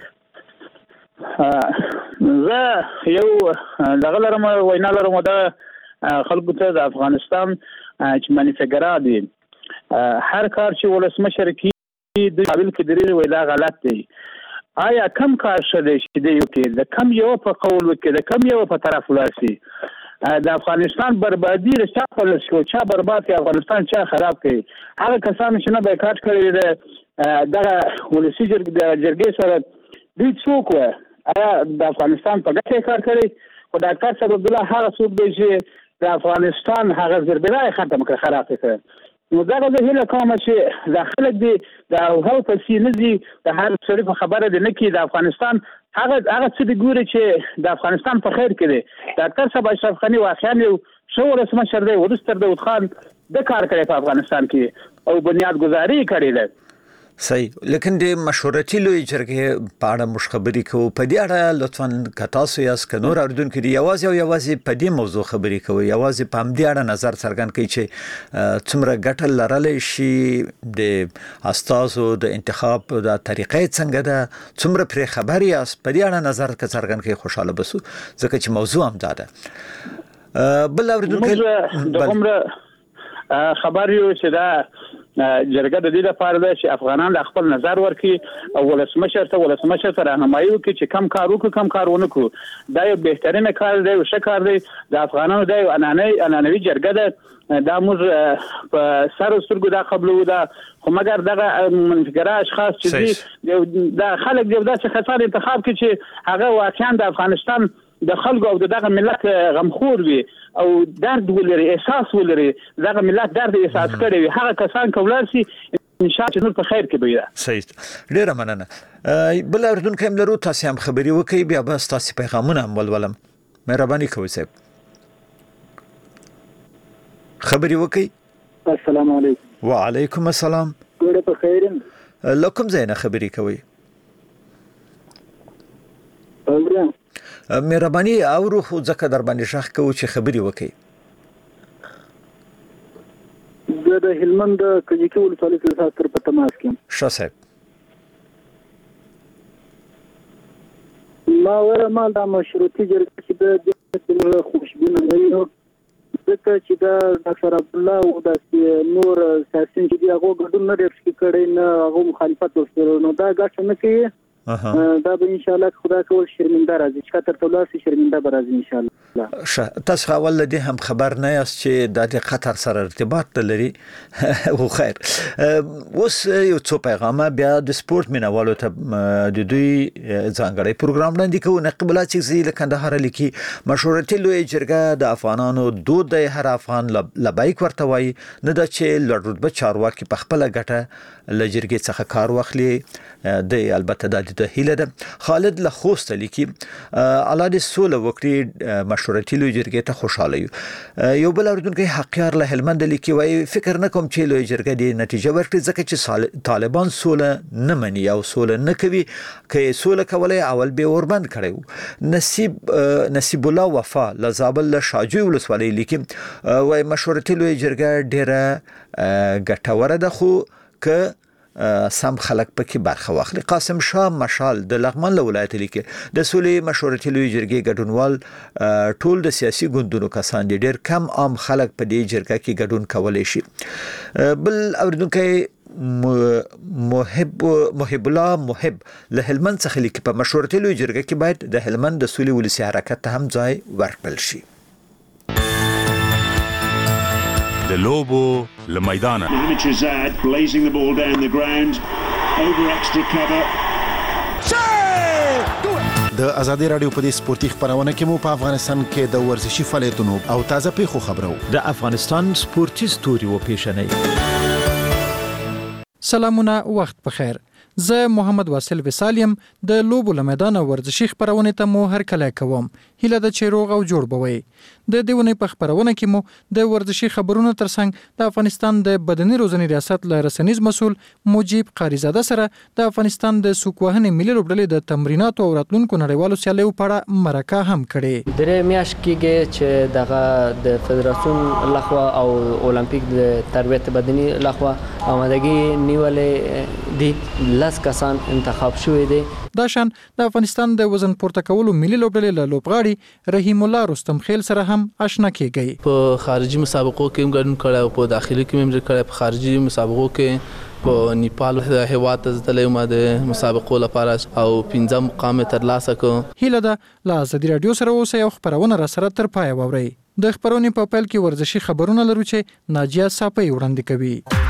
زه یو دغه لرم وینا لرم د خلکو ته د افغانستان چې منیفګرا دي هر کار چې ولسمشر کې د قابل کډری ویلا غلط دی آیا کم کار شته چې دی یو کې د کم یو په قول وکړي د کم یو په طرف ولاسي د افغانستان بربادي رښتا په لسو چا برباد کې افغانستان چا خراب کړي هغه کسان چې نه بایکاټ کړی دی دغه ولسی جرګې سره دوی څوک و آیا د افغانستان په ګټه کار کړی خو ډاکټر صاحب عبد الله هغه څوک دی چې د افغانستان هغه زربلای ختم کړ خراب کړ نو دا د هله کوم چې د خلک دی د هو په سینځي د هر شریف خبره ده نه کې د افغانستان هغه هغه څه دی ګوري چې د افغانستان په خیر کې دی ډاکټر صاحب اشرف غنی واقعا یو شو رسمشر دی ورستر د خان د کار کوي په افغانستان کې او بنیاد گذاری کړی دی صحیح لیکن د مشورتي لوی جرګې په اړه مش خبرې کوو په دې اړه لطفا کتاسو یاس کنور اردوونکو دی یوازې او یوازې په دې موضوع خبرې کوي یوازې په دې اړه نظر څرګند کوي چې څومره ګټه لرلې شي د استادو د انتخاب د طریقې څنګه ده څومره پر خبري یاس په دې اړه نظر څرګند کوي خوشاله بسو ځکه چې موضوع هم ده بل اردوونکو د عمره خبر یو چې دا جرګه د دې لپاره ده چې افغانان د خپل نظر ورکړي او ولسمشر ته ولسمشر ته راهنمایي وکړي چې کم کار وکړو کم کار ونه کړو دا یو بهترینه کار دی او ښه کار دی د افغانانو د اناني انانوي جرګه ده دا موږ په سر سترګو دا قبلو دا خو مګر دغه منفګرا اشخاص چې دا خلک دی دا چې خاصه انتخاب کړي چې هغه واقعا د افغانستان د خلکو او دغه ملت غمخور وي او درد ولري احساس ولري دغه ملت درد احساس کړي وي هغه کسان کولای شي ان شاء الله نور په خیر کې بیا صحیح ډیر مننه بل اردوونکو هم لرو تاسو هم خبري وکي بیا بس تاسو پیغامونه هم ولولم مهرباني کوئ صاحب خبري وکي السلام علیکم وعلیکم السلام ګوره په خیر لکم زینه خبري کوي اورم مهرباني او روح ځکه در باندې شخ کوو چې خبري وکي د هلمند کجکی ولسوالۍ سره تر په تماس کې ښه صاحب ما وره ما د مشروطي جرګې چې د خوشبینه دی ځکه چې دا ډاکټر عبد الله او د نور سیاسيون چې هغه ګډون نه لري کړي نه هغه مخالفت وکړي نو دا ګټه نه کوي دا به ان شاء الله خدا کول شرمنده راځي چې تر تولاسي شرمنده به راځي ان شاء الله شه تاسو اول دې هم خبر نه یاست چې د قطر سره ارتباط لري او خیر اوس یو څو پیغام بیا د سپورت مینوالو ته د دوی ځانګړي پروګرام وړاندې کوي نقبلات چې له کندهار لیکي مشورتي لوی جرګه د افغانانو دود د هر افغان لبیک ورته وای نه د چې لړ رتبه چارواکي په خپل ګټه لجرګي څخه کار واخلي د البته د د هیله ده. خالد له خوست لیکي الله دې سوله وکړي مشورتي لوی جرګې ته خوشاله یو. یو بل اوریدونکو حقیار له هلمند لیکي وایي فکر نه کوم چې لوی جرګه دې نتیجه ورکړي ځکه چې طالبان سوله نه مني او سوله نه کوي. که سوله کولای اول به وربند کړي. نصیب نصیب الله وفا له زابل له شاجوی ولسوالۍ لیکي وایي مشورتي لوی جرګه ډیره ګټوره ده خو که سم خلک پکې برخه واخلي. قاسم شاه مشال د لغمان له ولایت لیکي د سولې مشورتي لوی جرګې ګډونوال ټول د سیاسي ګوندونو کسان دي، ډیر کم عام خلک په دې جرګه کې ګډون کولای شي. بل اوریدونکو محب محب الله محب له هلمند څخه لیکي په مشورتي لوی جرګه کې باید د هلمند د سولې ولسی حرکت ته هم ځای ورکړل شي. د لوبو له میدانه Mitrezad blazing the ball down the ground over extra cover. د ازادي رادیو په دې سپورتي خبرونه کې مو په افغانستان کې د ورزشي فعالیتونو او تازه پیښو خبرو د افغانستان سپورتي ستوري و پیښنې. سلامونه وخت بخیر. زه محمد واصل وسالیم د لوبو له میدان ورزشي خبرونه ته مو هر کله کوم. هیله د چیروغ او جوړ بوي. د دیونه په خبرونه کې مو د ورزشي خبرونو ترڅنګ د افغانستان د بدني روزنې ریاست له رسنیز مسول مجيب قاریزاده سره د افغانستان د سوکوهنې ملي لوبډلې د تمریناتو او راتلونکو نړیوالو سیالیو په اړه مرکه هم کړې. درې میاشت کېږي چې دغه د فدراسیون لخوا او اولمپیک د تربیت بدني لخوا آمادګي نیولې دي. لاس کسان انتخاب شوې دي. دا شان د افغانستان د وزن پورته کولو ملي لوبډلې له لوبغاړي رحیم الله رستم خیل سره هم آشنا کیږي. په خارجي مسابقو کې هم ګډون کړی او په داخلي کې هم کړی. په خارجي مسابقو کې په نیپال د هیواد ته ځتلی ما د مسابقو لپاره او پنځم مقام ترلاسه کړ. هیله ده له ازادي رادیو سره اوسئ او خبرونه را سره تر پایه واورئ. د خبرونې په پیل کې ورزشي خبرونه لرو چې ناجیه صافی وړاندې کوي.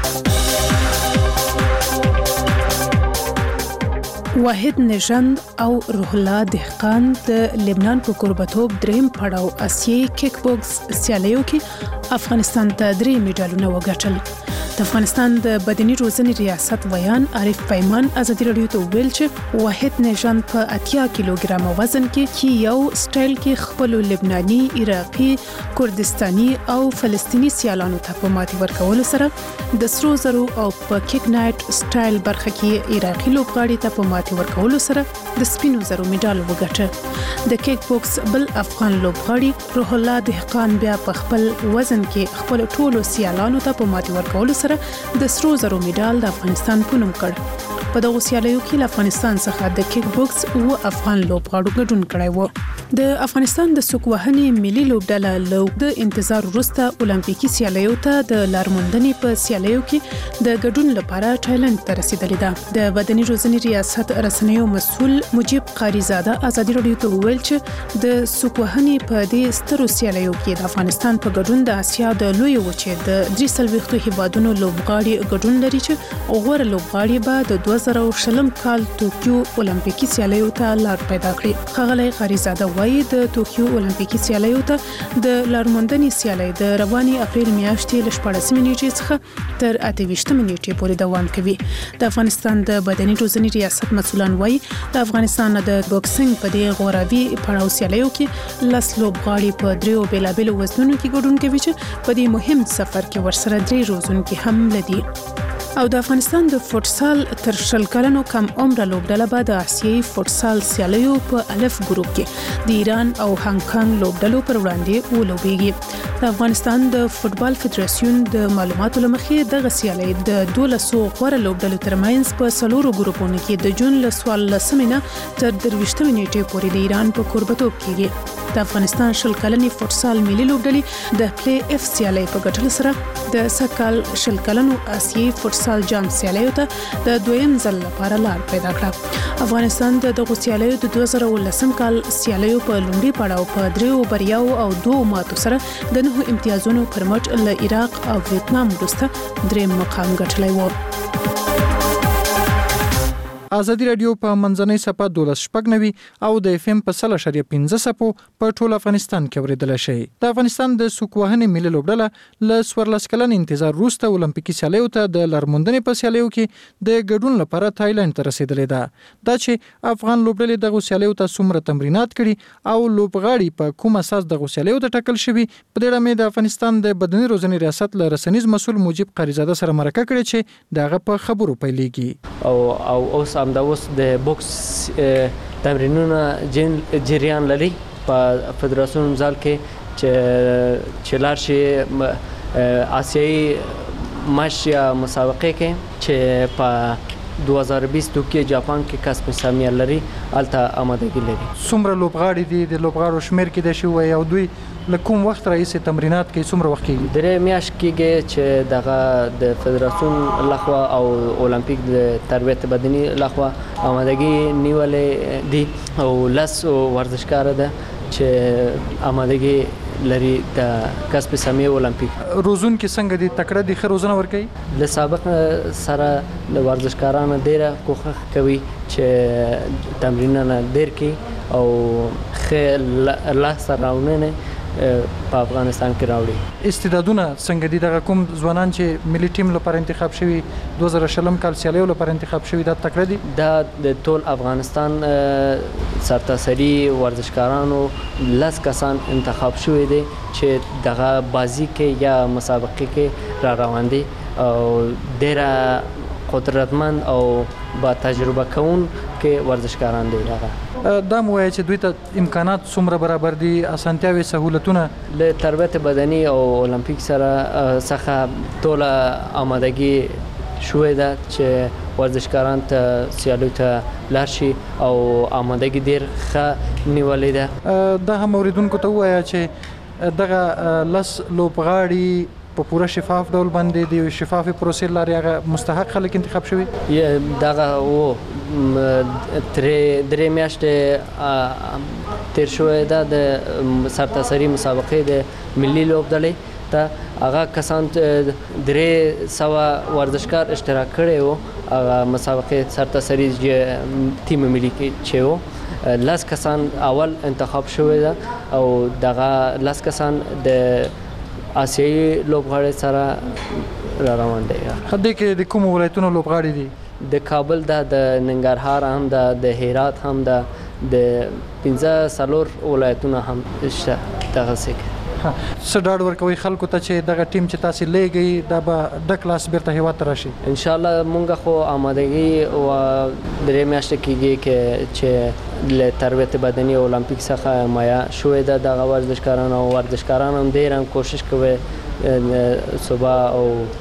واحد نژند او روح الله دهقان د لبنان په قربتوب دریم پړاو اسیایي کیک بوکس سیالیو کې افغانستان ته درې میډالونه وګټل. د افغانستان د بدني روزنې ریاست ویان عارف پیمان ازادي رادیو ته ویل چې واحد نژند په اتیا کیلوګرام وزن کې چې یو سټایل کې خپل لبناني، عراقي، کردستاني او فلسطینی سیالانو ته په ماتې ورکولو سره د سرو زرو او په کیک نایټ سټایل برخه کې عراقي لوبغاړي ته په ماتې ورکولو سره د سپینو زرو میډال وګټه. د کیک بوکس بل افغان لوبغاړي روح الله دهقان بیا په خپل وزن کې خپل ټولو سیالانو ته په ماتې ورکولو سره د سرو زرو میډال د افغانستان په نوم کړ. په دغه سیالیو کې له افغانستان څخه د کیک بوکس او افغان لوبغاړو ګډون کړی و. د افغانستان د سوکوهنې ملي لوبډله له د انتظار وروسته اولمپیکي سیالیو ته د لارموندنې په سیالیو کې د ګډون لپاره تایلند ته رسیدلې ده. د بدني روزنې ریاست رسنیو مسول مجيب قاریزاده ازادي رادیو ته ویل چې د سوکوهنې په دې سترو سیالیو کې د افغانستان په ګډون د اسیا د لوی وچې د درې سلويختو هیوادونو لوبغاړي ګډون لري چې غوړ لوبغاړي به د دوه زره شلم کال توکیو اولمپیکي سیالیو ته لار پیدا کړي. خغلی قاریزاده وایي د توکیو اولمپیکي سیالیو ته د لارموندنې سیالي د رواني اپریل میاشتې ل شپږمې نیټې څخه تر اته ویشتمې نیټې پورې دوام کوي. د افغانستان د بدني روزنې ریاست مسولان وایي د افغانستان د بوکسینګ په دې غوراوي پړاو سیالیو کې لس لوبغاړي په دریو بیلابیلو وزنونو کې ګډون کوي چې په دې مهم سفر کې ورسره درې روزونکي هم لدي. او د افغانستان د فوټسال تر شل کلنو کم عمر لوبډله به د آسیایي فوټسال سیالیو په الف ګروپ کې د ایران او هانګ کانګ لوبډلو پر وړاندې ولوبېږي. د افغانستان د فوټبال فدراسیون د معلوماتو لمخې دغه سیالي د دولسو غوره لوبډلو ترمنځ په څلورو ګروپونو کې د جون له څوارلسمې نه تر درویشتمې نیټې پورې د ایران په کوربتوب کېږي. د افغانستان شل کلنې فوټسال ملي لوبډلې د پلی اف سیالي په ګټلو سره د سکهال شل کلنو آسیایي فوټسال جام سیالیو ته د دویم ځل لپاره لار پیدا کړه. افغانستان د دغه سیالیو د دوه زره ولسم کال سیالیو په لومړي پړاو په دریو بریاو او دوه ماتو سره د نهو امتیازونو پر مټ له عراق او ویتنام وروسته دریم مقام ګټلی و. ازادي رادیو په منځنۍ صفه دولس شپږ نوي او د اف ام په سل اشاریه پنځه صفو په ټول افغانستان کې اوریدل شي. د افغانستان د سوکوهنې ملي لوبډله ل سورلس کلن انتظار وروسته اولمپیکي سیالیو ته د لارموندنې په سیالیو کې د ګډون لپاره تایلند ته رسیدلې ده. دا چې افغان لوبډلې د سیالیو ته څومره تمرینات کړي او لوبغاړي په کوم اساس د سیالیو ته ټاکل شوي، په دې اړه د افغانستان د بدني روزنې ریاست له رسنیز مسؤل مجيب قریزاده سره مرکه کړې چې دغه په خبرو پیلېږي. او او اوس هم د اوس د بوکس تمرینونه جریان لري په فدراسیون ځال کې چې چې لار شي آسیایي ماش یا مسابقه کې چې په دو هزار بیست کې جاپان کې کسب سامیه لري الته آمادګي لري. څومره لوبغاړي دي د لوبغاړو شمیر کې د شي وي او دوی لکوم وخت رئیس تمرینات کې څومره وخت کېږي؟ درې میاشت کېږي چې دغه د فدراسیون لخوا او اولمپیک د تربیت بدني لخوا آمادګي نیولې دي او لس ورزشکار ده چې آمادګي لري د کسب سامیه اولمپیک. روزون کې څنګه دي تکړه دي خو روزنه ورکوي؟ له سابق سره د ورزشکارانو ډیره کوښښ کوي چې تمرینونه ډیر کړي او خې الله سره راوننه په افغانستان کې راوړي. استعدادونه څنګه دي؟ دغه کوم ځوانان چې ملي ټیم لپاره انتخاب شوي دوه زره شلم کال سیالیو لپاره انتخاب شوي دا تکړه دي؟ دا د ټول افغانستان سرتاسري ورزشکارانو لس کسان انتخاب شوي دي چې دغه بازی کې یا مسابقه کې را روان دي او ډېره قدرتمند او با تجربه کون کې ورزشکاران دي. دا مو وایي چې دوی ته امکانات څومره برابر دي، اسانتیاوې، سهولتونه؟ له تربیت بدني او اولمپیک سره څخه ټوله آمادګي شوې ده چې ورزشکاران ته سیالیو ته لاړ شي او آمادګي ډېر ښه نیولې ده. دا هم اوریدونکو ته ووایه چې دغه لس لوبغاړي په پوره شفاف ډول باندې د شفافې پروسې لارې هغه مستحق خلک انتخاب شوي؟ دغه و درې میاشتې تیر شوی ده د سرتاسري مسابقې د ملي لوبډلې ته هغه کسان درې سوه ورزشکار اشتراک کړی و هغه مسابقې سرتاسري تیم ملي کې چې و لس کسان اول انتخاب شوی ده او دغه لس کسان د آسیایي لوبغاړي سره را روان دي. هدې کې د کوم ولایتونو لوبغاړي دي؟ د کابل ده، د ننګرهار هم ده، د هرات هم ده، د پنځه څلور ولایتونه هم شته دغسې کې. څه ډاډ ورکوي خلکو ته چې دغه ټیم چې تاسې لیږئ دا به ډک لاس بیرته هېواد ته راشي؟ انشاءالله مونږ خو آمادګي و درې میاشتې کېږي کې چې له تربیت بدني اولمپیک څخه مایا شوې ده دغه ورزشکاران او ورزشکاران هم ډېر هم کوشش کوي صبح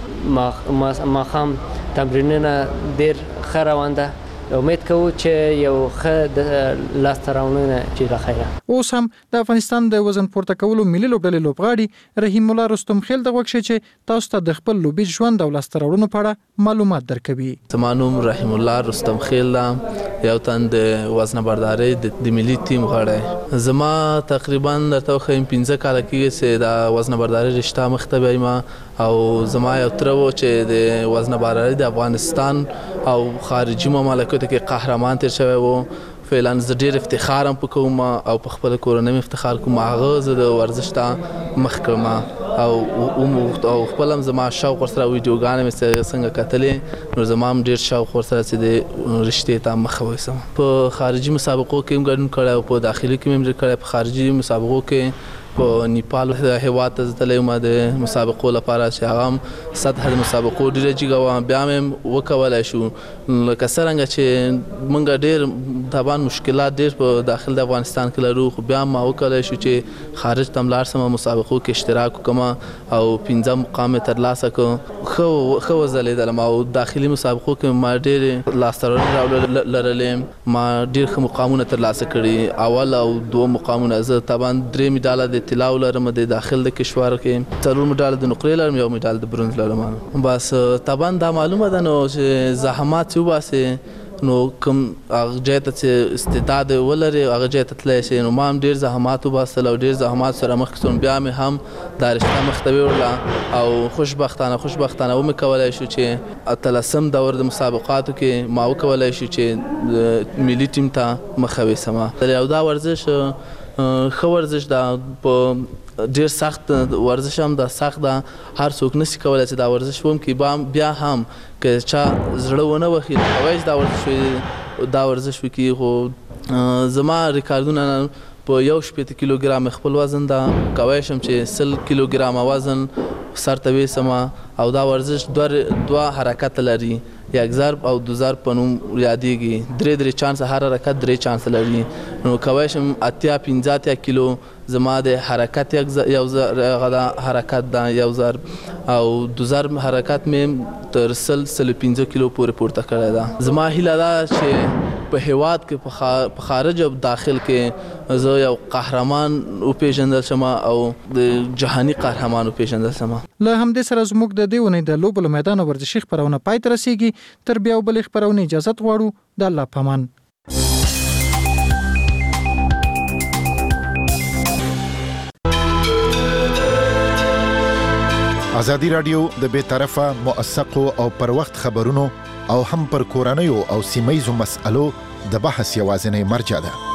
او ماښام تمرینونه ډېر ښه روان ده. امید کوو چې یو ښه د لاسته راوړنه چې د خیره. اوس هم د افغانستان د وزن پورته کولو ملي لوبډلې لوبغاړي رحیم الله رستم خیل د غوښ چې تاسو ته د خپل لوبي ژوند او لاسته راوړنو په اړه معلومات درکوي. زما نوم رحیم الله رستم خیل ده، یو تن د وزن برداري د ملي ټیم غړی. زما تقریبا درته وښیم پنځه کاله کېږي چې د وزن برداري رشته مخته بیایم او زما یو تره و چې د وزن برداري د افغانستان او خارجي مملکتو کې قهرمان تیر شوی و. فعلا زه ډېر افتخار هم په کوم او په خپله کورنۍ مې افتخار کوم. هغه زه د ورزش ته مخ کړم او او خپل هم زما شوق ورسره ویډیوګانې مې څنګه کتلې نو زما هم ډېر شوق ورسره چې د رشتې ته مخه ویسم. په خارجي مسابقو کې هم ګډون کړی او په داخلي کې مې هم کړی. په خارجي مسابقو کې په نیپال هېواد ته تللی وم د مسابقو لپاره چې هغه هم سطح د مسابقو ډېره جګه وه. بیا مې وکولی شو لکه څرنګه چې موږ ډېر طبعا مشکلات ډېر په داخل د افغانستان کې لرو خو بیا ما وکولی شو چې خارج ته هم لاړ سم مسابقو کې اشتراک وکړم او پنځه مقام یې ترلاسه کړ. ښه وځلېدلم او داخلي مسابقو کې ما ډېرې لاسته راوړنې لرلې. ما ډېر ښه مقامونه ترلاسه کړي، اول او دوه مقامونه. زه طبعا درې مډاله د طلاو لرم د داخل د کشور کې، څلور مډال د نقرې لرم، یو مډال د برونز لرم. بس طبعا دا معلومه ده نو چې زحمات وباسي نو کوم هغه ځای ته چې استعداد ولري هغه ځای ته تللی شي. نو ما هم ډېر زحمات وباستل او ډېر زحمات سره مخکې شوم. بیا مې هم دا رشته مخ ته ویوړله او خوشبختانه خوشبختانه ومې کولی شو چې اتلسم دور د مسابقاتو کې ما وکولی شو چې ملي ټیم ته مخه ویسم. او دا ورزش ښه ورزش ده، په ډیر سخت ورزش هم ده، سخت ده، هر څوک نشي کولی چې دا ورزش وکړي. بیا هم که چا زړه ونه وخي کولی چې دا ورزش دا ورزش وکړي. خو زما ریکارډونه په یو شپېته کیلوګرام خپل وزن ده، کولی شم چې سل کیلوګرامه وزن سر ته ویسم. او دا ورزش دوه حرکت لري، یک ضرب او دو ضرب په نوم یادېږي. درې درې چانس، هر حرکت درې چانس لري. نو کولی شم اتیا پنځه اتیا کیلو زما د حرکت یو حرکت ده یو ضرب، او دو ضرب حرکت مې تر سل سل پنځه کیلو پورې پورته کړی ده. زما هیله ده چې په هیواد کې په خارج او داخل کې زه یو قهرمان وپېژندل شم او د جهاني قهرمان وپېژندل شم. له همدې سره زموږ د دې ونې د لوبو له میدانه ورزشي خپرونه پای ته رسیږي. تر بیا بلې خپرونې اجازت غواړو. د الله په امان. ازادي رادیو د بې طرفه موثقو او پر وخت خبرونو او هم پر کورنیو او سیمه ییزو مسألو د بحث یوازینی مرجع ده.